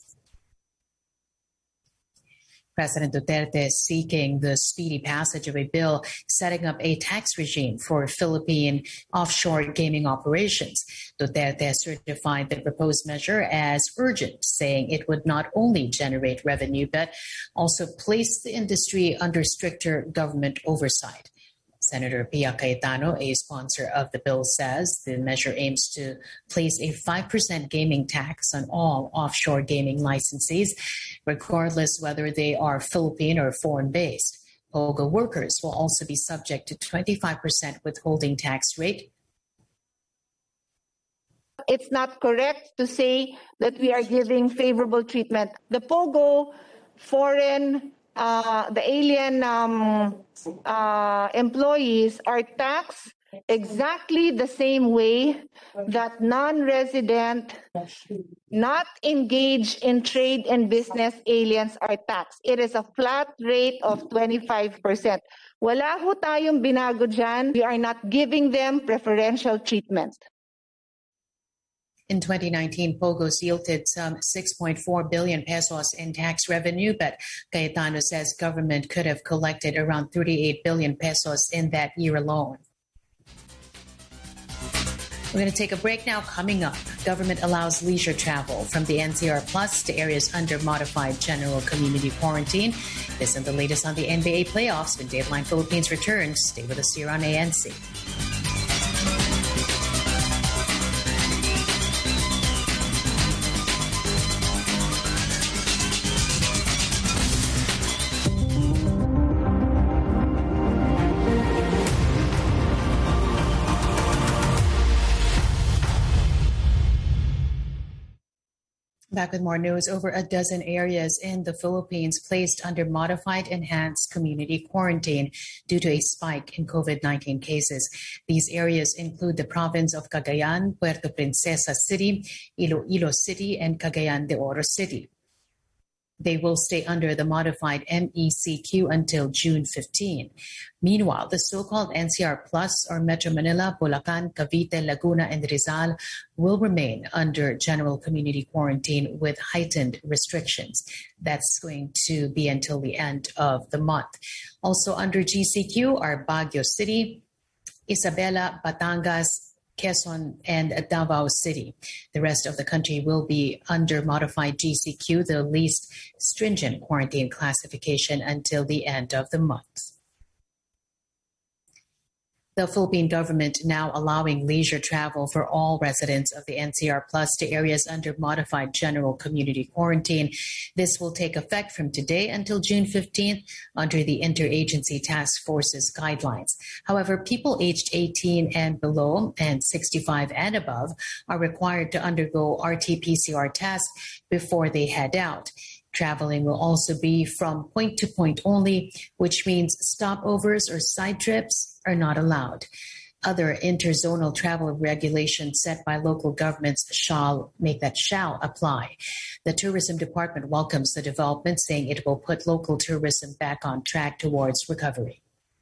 President Duterte is seeking the speedy passage of a bill setting up a tax regime for Philippine offshore gaming operations. Duterte certified the proposed measure as urgent, saying it would not only generate revenue but also place the industry under stricter government oversight. Senator Pia Cayetano, a sponsor of the bill, says the measure aims to place a five percent gaming tax on all offshore gaming licensees, regardless whether they are Philippine or foreign-based. POGO workers will also be subject to twenty-five percent withholding tax rate. It's not correct to say that we are giving favorable treatment. The POGO foreign Uh, the alien um, uh, employees are taxed exactly the same way that non-resident, not engaged in trade and business aliens are taxed. It is a flat rate of twenty-five percent. Wala ho tayong binago dyan. We are not giving them preferential treatment. In twenty nineteen, POGOs yielded some six point four billion pesos in tax revenue, but Cayetano says government could have collected around thirty-eight billion pesos in that year alone. We're going to take a break now. Coming up, government allows leisure travel from the N C R Plus to areas under modified general community quarantine. This and the latest on the N B A playoffs when Dateline Philippines returns. Stay with us here on A N C. Back with more news. Over a dozen areas in the Philippines placed under modified enhanced community quarantine due to a spike in COVID nineteen cases. These areas include the province of Cagayan, Puerto Princesa City, Iloilo City, and Cagayan de Oro City. They will stay under the modified M E C Q until June fifteenth. Meanwhile, the so-called N C R Plus or Metro Manila, Bulacan, Cavite, Laguna, and Rizal will remain under general community quarantine with heightened restrictions. That's going to be until the end of the month. Also under G C Q are Baguio City, Isabela, Batangas, Quezon, and Davao City. The rest of the country will be under modified G C Q, the least stringent quarantine classification, until the end of the month. The Philippine government now allowing leisure travel for all residents of the N C R Plus to areas under modified general community quarantine. This will take effect from today until June fifteenth under the Interagency Task Force's guidelines. However, people aged eighteen and below and sixty-five and above are required to undergo R T P C R tests before they head out. Traveling will also be from point to point only, which means stopovers or side trips are not allowed. Other interzonal travel regulations set by local governments shall make that shall apply. The Tourism Department welcomes the development, saying it will put local tourism back on track towards recovery.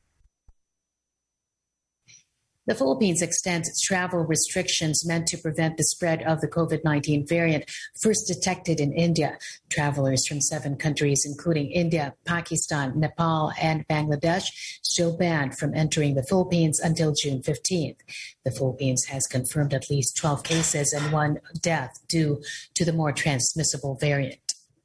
The Philippines extends travel restrictions meant to prevent the spread of the COVID nineteen variant first detected in India. Travelers from seven countries, including India, Pakistan, Nepal, and Bangladesh, still banned from entering the Philippines until June fifteenth. The Philippines has confirmed at least twelve cases and one death due to the more transmissible variant.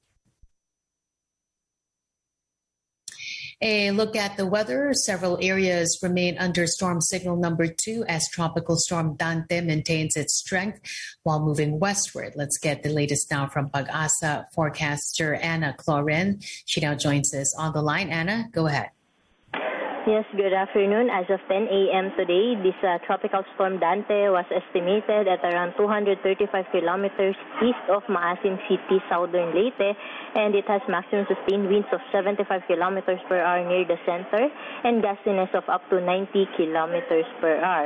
A look at the weather. Several areas remain under storm signal number two as Tropical Storm Dante maintains its strength while moving westward. Let's get the latest now from Pag-asa forecaster Anna Cloren. She now joins us on the line. Anna, go ahead. Yes, good afternoon. As of ten a.m. today, this uh, Tropical Storm Dante was estimated at around two hundred thirty-five kilometers east of Maasin City, southern Leyte, and it has maximum sustained winds of seventy-five kilometers per hour near the center and gustiness of up to ninety kilometers per hour.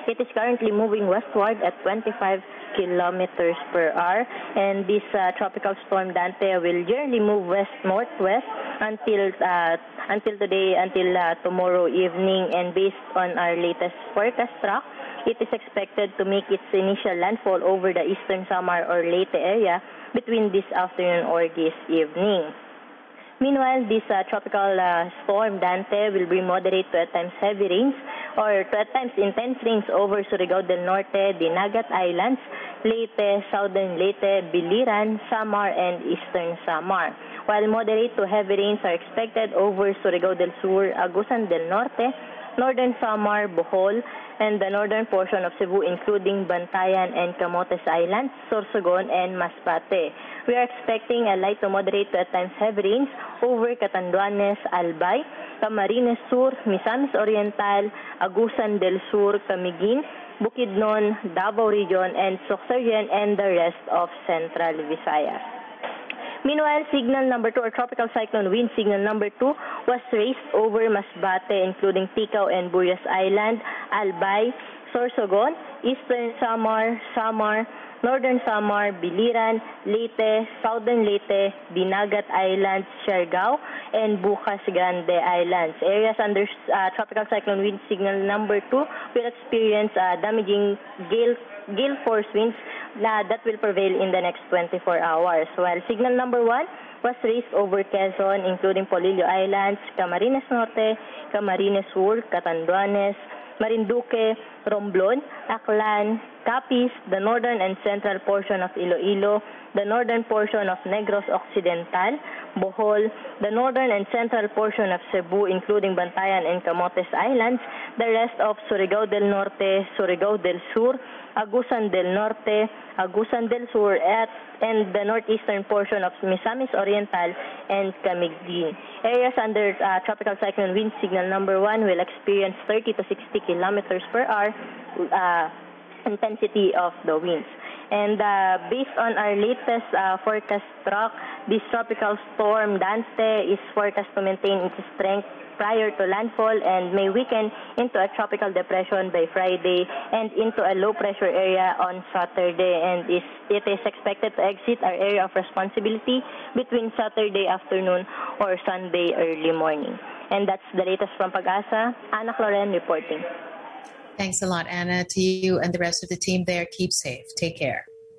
It is currently moving westward at twenty-five kilometers per hour, and this uh, tropical storm Dante will generally move west-northwest until uh, until today, until uh, tomorrow evening, and based on our latest forecast track, it is expected to make its initial landfall over the eastern Samar or Leyte area between this afternoon or this evening. Meanwhile, this uh, tropical uh, storm Dante will bring moderate to at times heavy rains or to at times intense rains over Surigao del Norte, Dinagat Islands, Leyte, Southern Leyte, Biliran, Samar, and Eastern Samar. While moderate to heavy rains are expected over Surigao del Sur, Agusan del Norte, Northern Samar, Bohol, and the northern portion of Cebu, including Bantayan and Camotes Islands, Sorsogon, and Masbate. We are expecting a light to moderate to at times heavy rains over Catanduanes, Albay, Camarines Sur, Misamis Oriental, Agusan del Sur, Camiguin, Bukidnon, Davao Region, and Sorsogon, and the rest of Central Visayas. Meanwhile, signal number two, or tropical cyclone wind signal number two, was raised over Masbate, including Ticao and Buyas Island, Albay, Sorsogon, Eastern Samar, Samar, Northern Samar, Biliran, Leyte, Southern Leyte, Dinagat Islands, Siargao, and Bukas Grande Islands. Areas under uh, tropical cyclone wind signal number two will experience uh, damaging gale, gale force winds uh, that will prevail in the next twenty-four hours. While signal number one was raised over Quezon, including Polillo Islands, Camarines Norte, Camarines Sur, Catanduanes, Marinduque, Romblon, Aklan, Capiz, the northern and central portion of Iloilo, the northern portion of Negros Occidental, Bohol, the northern and central portion of Cebu, including Bantayan and Camotes Islands, the rest of Surigao del Norte, Surigao del Sur, Agusan del Norte, Agusan del Sur, at, and the northeastern portion of Misamis Oriental and Camiguin. Areas under uh, tropical cyclone wind signal number one will experience thirty to sixty kilometers per hour uh, intensity of the winds. And uh, based on our latest uh, forecast track, this tropical storm Dante is forecast to maintain its strength prior to landfall and may weaken into a tropical depression by Friday and into a low-pressure area on Saturday. And is, it is expected to exit our area of responsibility between Saturday afternoon or Sunday early morning. And that's the latest from Pag-asa. Ana Cloren reporting. Thanks a lot, Anna. To you and the rest of the team there, keep safe. Take care.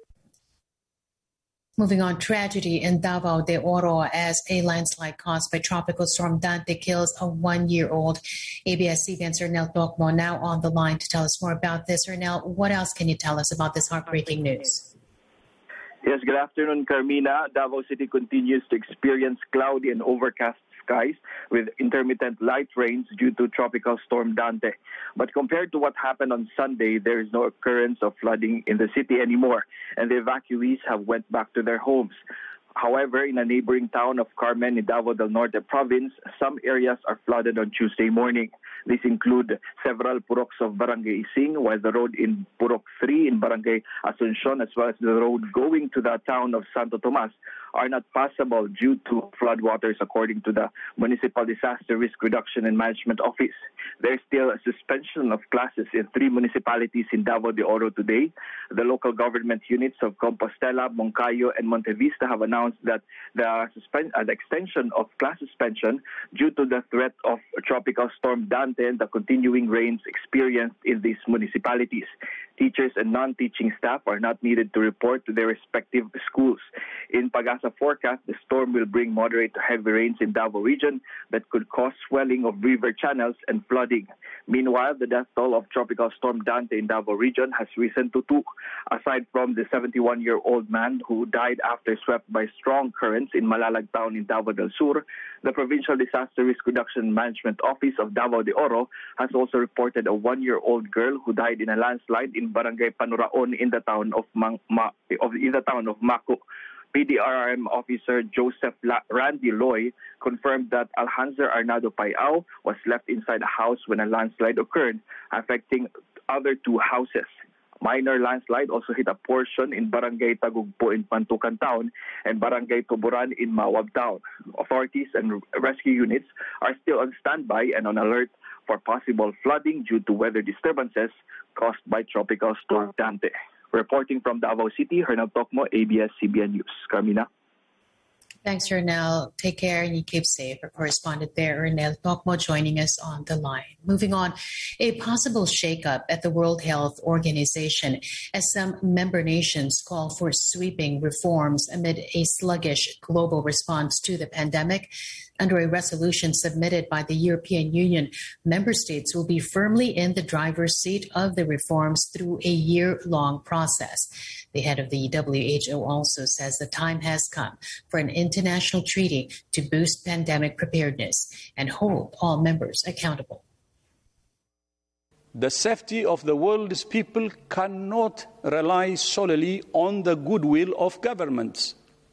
Moving on, tragedy in Davao de Oro as a landslide caused by tropical storm Dante kills a one-year-old. A B S C V N's Ernel Tocmo now on the line to tell us more about this. Ernel, what else can you tell us about this heartbreaking news? Yes, good afternoon, Carmina. Davao City continues to experience cloudy and overcast skies with intermittent light rains due to tropical storm Dante. But compared to what happened on Sunday, there is no occurrence of flooding in the city anymore, and the evacuees have went back to their homes. However, in a neighboring town of Carmen in Davao del Norte province, some areas are flooded on Tuesday morning. These include several puroks of Barangay Ising, while the road in Purok three in Barangay Asuncion, as well as the road going to the town of Santo Tomas, are not passable due to floodwaters, according to the Municipal Disaster Risk Reduction and Management Office. There is still a suspension of classes in three municipalities in Davao de Oro today. The local government units of Compostela, Moncayo, and Montevista have announced that the, suspend- uh, the extension of class suspension due to the threat of Tropical Storm Dante and the continuing rains experienced in these municipalities. Teachers and non-teaching staff are not needed to report to their respective schools. In Pag-asa forecast, the storm will bring moderate to heavy rains in Davao region that could cause swelling of river channels and flooding. Meanwhile, the death toll of Tropical Storm Dante in Davao region has risen to two. Aside from the seventy-one-year-old man who died after swept by strong currents in Malalag town in Davao del Sur, the Provincial Disaster Risk Reduction Management Office of Davao de Oro has also reported a one-year-old girl who died in a landslide in Barangay Panuraon in the town of Mang- Ma- of in the town of Maco. P D R R M officer Joseph La- Randy Loy confirmed that Alhanzar Arnado Payao was left inside a house when a landslide occurred, affecting other two houses. Minor landslide also hit a portion in Barangay Tagugpo in Pantukan Town and Barangay Tuburan in Mawab Town. Authorities and rescue units are still on standby and on alert for possible flooding due to weather disturbances caused by Tropical Storm Dante. Reporting from Davao City, Hernel Tocmo, A B S C B N News. Carmina. Thanks, Ernel. Take care and you keep safe. Our correspondent there, Ernel Tocmo, joining us on the line. Moving on, a possible shakeup at the World Health Organization as some member nations call for sweeping reforms amid a sluggish global response to the pandemic. Under a resolution submitted by the European Union, member states will be firmly in the driver's seat of the reforms through a year-long process. The head of the W H O also says the time has come for an international treaty to boost pandemic preparedness and hold all members accountable. The safety of the world's people cannot rely solely on the goodwill of governments.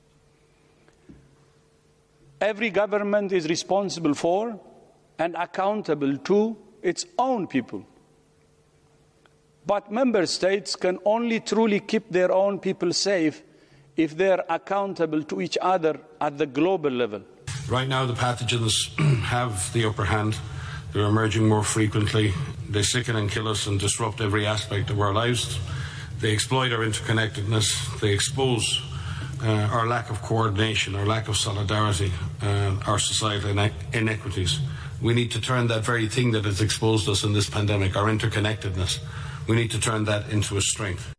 Every government is responsible for and accountable to its own people. But member states can only truly keep their own people safe if they are accountable to each other at the global level. Right now, the pathogens have the upper hand. They're emerging more frequently. They sicken and kill us and disrupt every aspect of our lives. They exploit our interconnectedness. They expose uh, our lack of coordination, our lack of solidarity, uh, our societal ine- inequities. We need to turn that very thing that has exposed us in this pandemic, our interconnectedness, we need to turn that into a strength.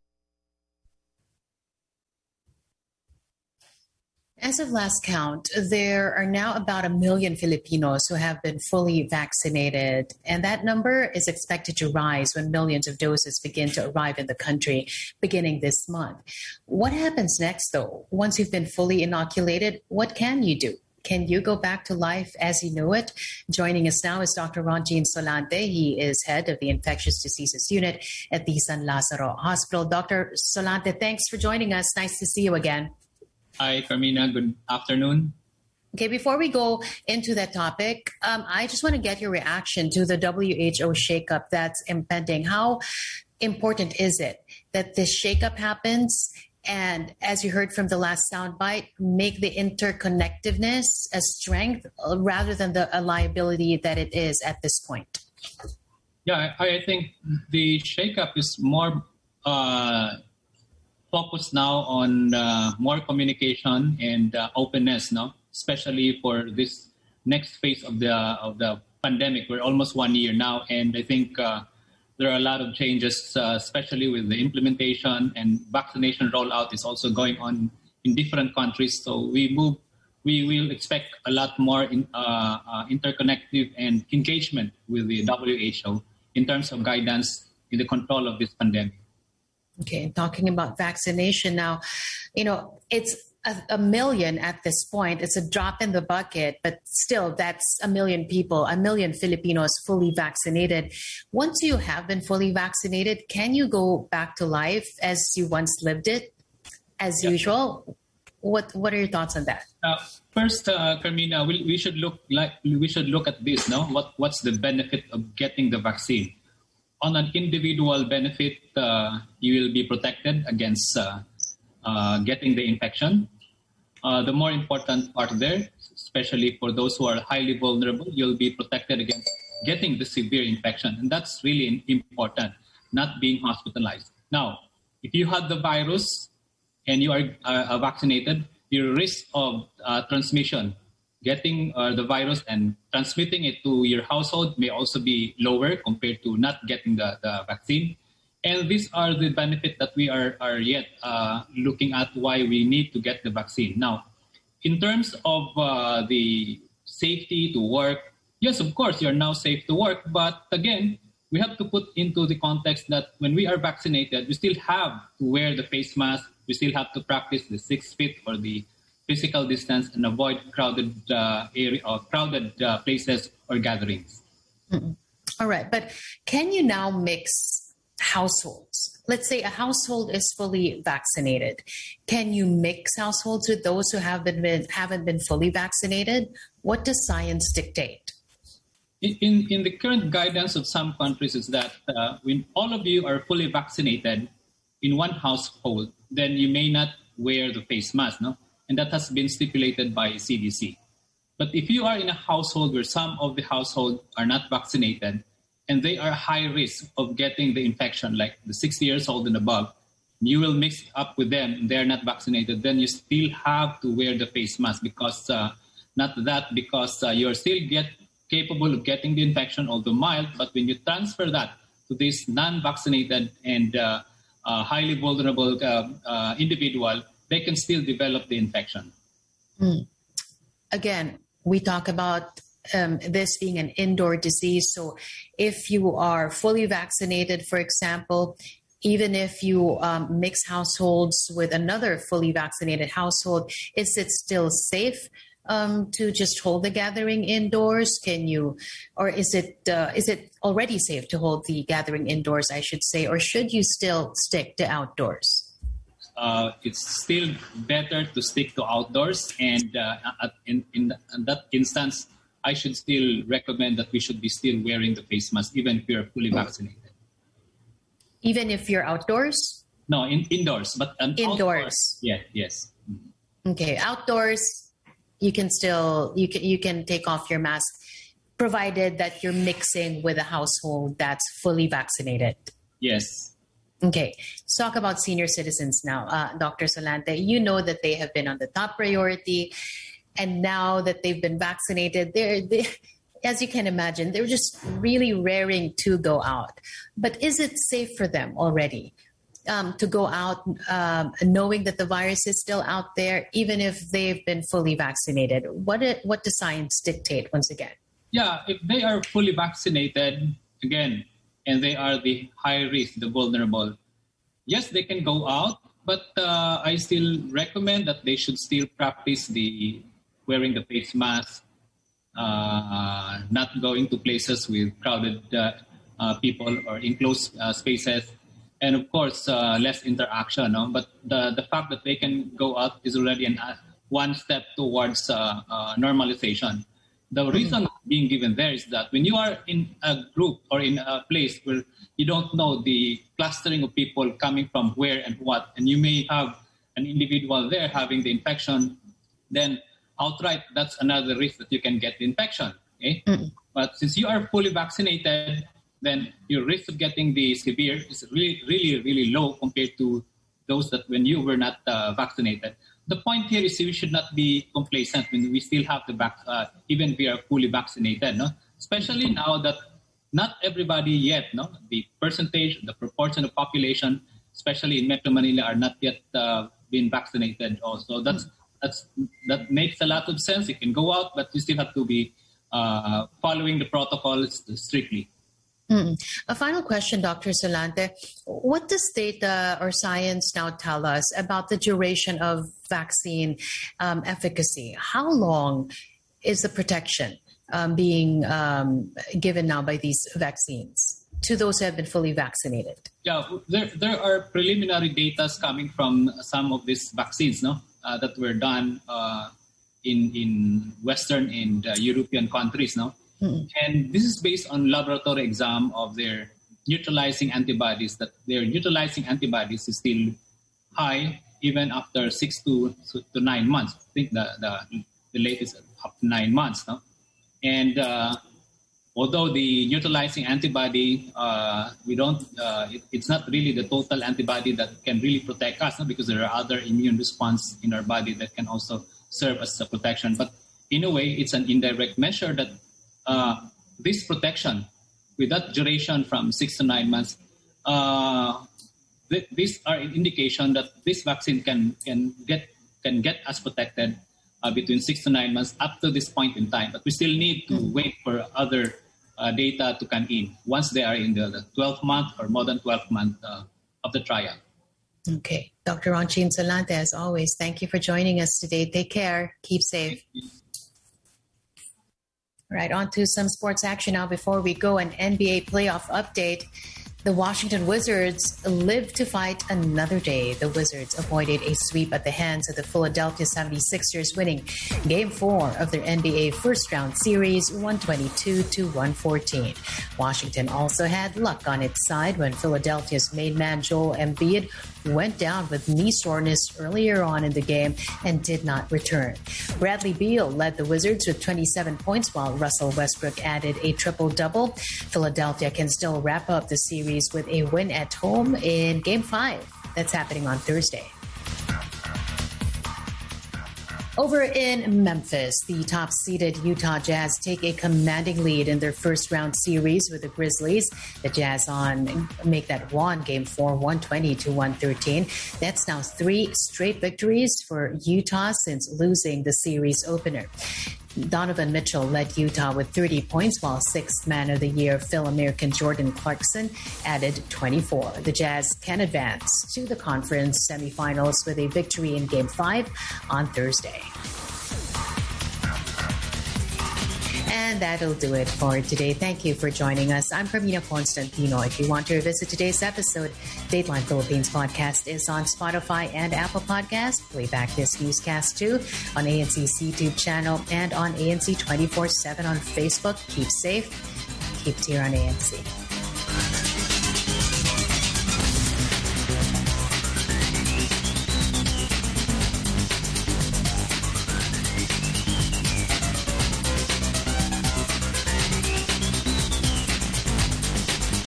As of last count, there are now about a million Filipinos who have been fully vaccinated, and that number is expected to rise when millions of doses begin to arrive in the country beginning this month. What happens next, though? Once you've been fully inoculated, what can you do? Can you go back to life as you know it? Joining us now is Doctor Ronjean Solante. He is head of the Infectious Diseases Unit at the San Lazaro Hospital. Doctor Solante, thanks for joining us. Nice to see you again. Hi, Carmina. Good afternoon. Okay, before we go into that topic, um, I just want to get your reaction to the W H O shakeup that's impending. How important is it that this shakeup happens? And as you heard from the last soundbite, make the interconnectedness a strength rather than the a liability that it is at this point? Yeah, I, I think the shakeup is more uh, focused now on uh, more communication and uh, openness, no? Especially for this next phase of the of the pandemic. We're almost one year now, and I think uh, there are a lot of changes, uh, especially with the implementation and vaccination rollout is also going on in different countries. So we move, we will expect a lot more in, uh, uh, interconnective and engagement with the W H O in terms of guidance in the control of this pandemic. Okay, talking about vaccination now, you know, it's a, a million at this point. It's a drop in the bucket, but still that's a million people, a million Filipinos fully vaccinated. Once you have been fully vaccinated, can you go back to life as you once lived it, as yeah. usual? What What are your thoughts on that? Uh, first, uh, Carmina, we, we should look like we should look at this. No, what what's the benefit of getting the vaccine? On an individual benefit, uh, you will be protected against uh, uh, getting the infection. Uh, the more important part there, especially for those who are highly vulnerable, you'll be protected against getting the severe infection. And that's really important, not being hospitalized. Now, if you had the virus and you are uh, vaccinated, your risk of uh, transmission, getting uh, the virus and transmitting it to your household may also be lower compared to not getting the, the vaccine. And these are the benefits that we are, are yet uh, looking at why we need to get the vaccine. Now, in terms of uh, the safety to work, yes, of course, you're now safe to work. But again, we have to put into the context that when we are vaccinated, we still have to wear the face mask. We still have to practice the six feet or the physical distance and avoid crowded uh, area or crowded uh, places or gatherings. Mm-hmm. All right. But can you now mix households? Let's say a household is fully vaccinated. Can you mix households with those who have been, been haven't been fully vaccinated? What does science dictate? In, in, in the current guidance of some countries is that uh, when all of you are fully vaccinated in one household, then you may not wear the face mask, no? And that has been stipulated by C D C. But if you are in a household where some of the household are not vaccinated and they are high risk of getting the infection, like the sixty years old and above, you will mix up with them and they're not vaccinated, then you still have to wear the face mask because, uh, not that, because uh, you're still get capable of getting the infection, although mild, but when you transfer that to this non-vaccinated and uh, uh, highly vulnerable uh, uh, individual, they can still develop the infection. Mm. Again, we talk about um, this being an indoor disease. So if you are fully vaccinated, for example, even if you um, mix households with another fully vaccinated household, is it still safe um, to just hold the gathering indoors? Can you, or is it uh, is it already safe to hold the gathering indoors, I should say, or should you still stick to outdoors? Uh, it's still better to stick to outdoors, and uh, in, in, in that instance, I should still recommend that we should be still wearing the face mask, even if you're fully vaccinated. Even if you're outdoors? No, in, indoors, but um, indoors. Outdoors, yeah, yes. Okay, outdoors, you can still you can you can take off your mask, provided that you're mixing with a household that's fully vaccinated. Yes. Okay, let's talk about senior citizens now. Uh, Doctor Solante, you know that they have been on the top priority, and now that they've been vaccinated, they're, they, as you can imagine, they're just really raring to go out. But is it safe for them already um, to go out um, knowing that the virus is still out there, even if they've been fully vaccinated? What, it, what does science dictate once again? Yeah, if they are fully vaccinated, again, and they are the high risk, the vulnerable, yes, they can go out, but uh, I still recommend that they should still practice the wearing the face mask, uh, not going to places with crowded uh, uh, people or enclosed uh, spaces, and of course, uh, less interaction. No? But the, the fact that they can go out is already an, uh, one step towards uh, uh, normalization. The reason being given there is that when you are in a group or in a place where you don't know the clustering of people coming from where and what, and you may have an individual there having the infection, then outright that's another risk that you can get the infection. Okay? Mm-hmm. But since you are fully vaccinated, then your risk of getting the severe is really, really, really low compared to those that when you were not uh, vaccinated. The point here is we should not be complacent when we still have the vac- uh, even if we are fully vaccinated, no? Especially now that not everybody yet, no, the percentage, the proportion of population, especially in Metro Manila, are not yet uh, been vaccinated. Also, that's that's that makes a lot of sense. You can go out, but you still have to be uh, following the protocols strictly. Mm. A final question, Doctor Solante. What does data or science now tell us about the duration of vaccine um, efficacy? How long is the protection um, being um, given now by these vaccines to those who have been fully vaccinated? Yeah, there there are preliminary data coming from some of these vaccines, no, uh, that were done uh, in in Western and uh, European countries, no. Mm-hmm. And this is based on laboratory exam of their neutralizing antibodies, that their neutralizing antibodies is still high even after six to, to nine months. I think the, the, the latest up to nine months. No? And uh, although the neutralizing antibody, uh, we don't, uh, it, it's not really the total antibody that can really protect us, no? Because there are other immune response in our body that can also serve as a protection. But in a way, it's an indirect measure that Uh, this protection with that duration from six to nine months, uh, th- these are an indication that this vaccine can can get can get us protected uh, between six to nine months up to this point in time. But we still need to mm-hmm. wait for other uh, data to come in once they are in the, the twelve month or more than twelve month uh, of the trial. Okay, Doctor Ronchine Solante, as always, thank you for joining us today. Take care. Keep safe. Right, on to some sports action now before we go. An N B A playoff update. The Washington Wizards live to fight another day. The Wizards avoided a sweep at the hands of the Philadelphia seventy-sixers, winning Game four of their N B A first-round series, one twenty-two to one fourteen. Washington also had luck on its side when Philadelphia's main man Joel Embiid went down with knee soreness earlier on in the game and did not return. Bradley Beal led the Wizards with twenty-seven points, while Russell Westbrook added a triple-double. Philadelphia can still wrap up the series with a win at home in Game five. That's happening on Thursday. Over in Memphis, the top-seeded Utah Jazz take a commanding lead in their first-round series with the Grizzlies. The Jazz on make that one Game four, one twenty to one thirteen. That's now three straight victories for Utah since losing the series opener. Donovan Mitchell led Utah with thirty points, while sixth man of the year Phil-American Jordan Clarkson added twenty-four. The Jazz can advance to the conference semifinals with a victory in Game five on Thursday. And that'll do it for today. Thank you for joining us. I'm Carmina Constantino. If you want to revisit today's episode, Dateline Philippines podcast is on Spotify and Apple Podcasts. Play back this newscast too on A N C's YouTube channel and on A N C twenty-four seven on Facebook. Keep safe. Keep it here on A N C.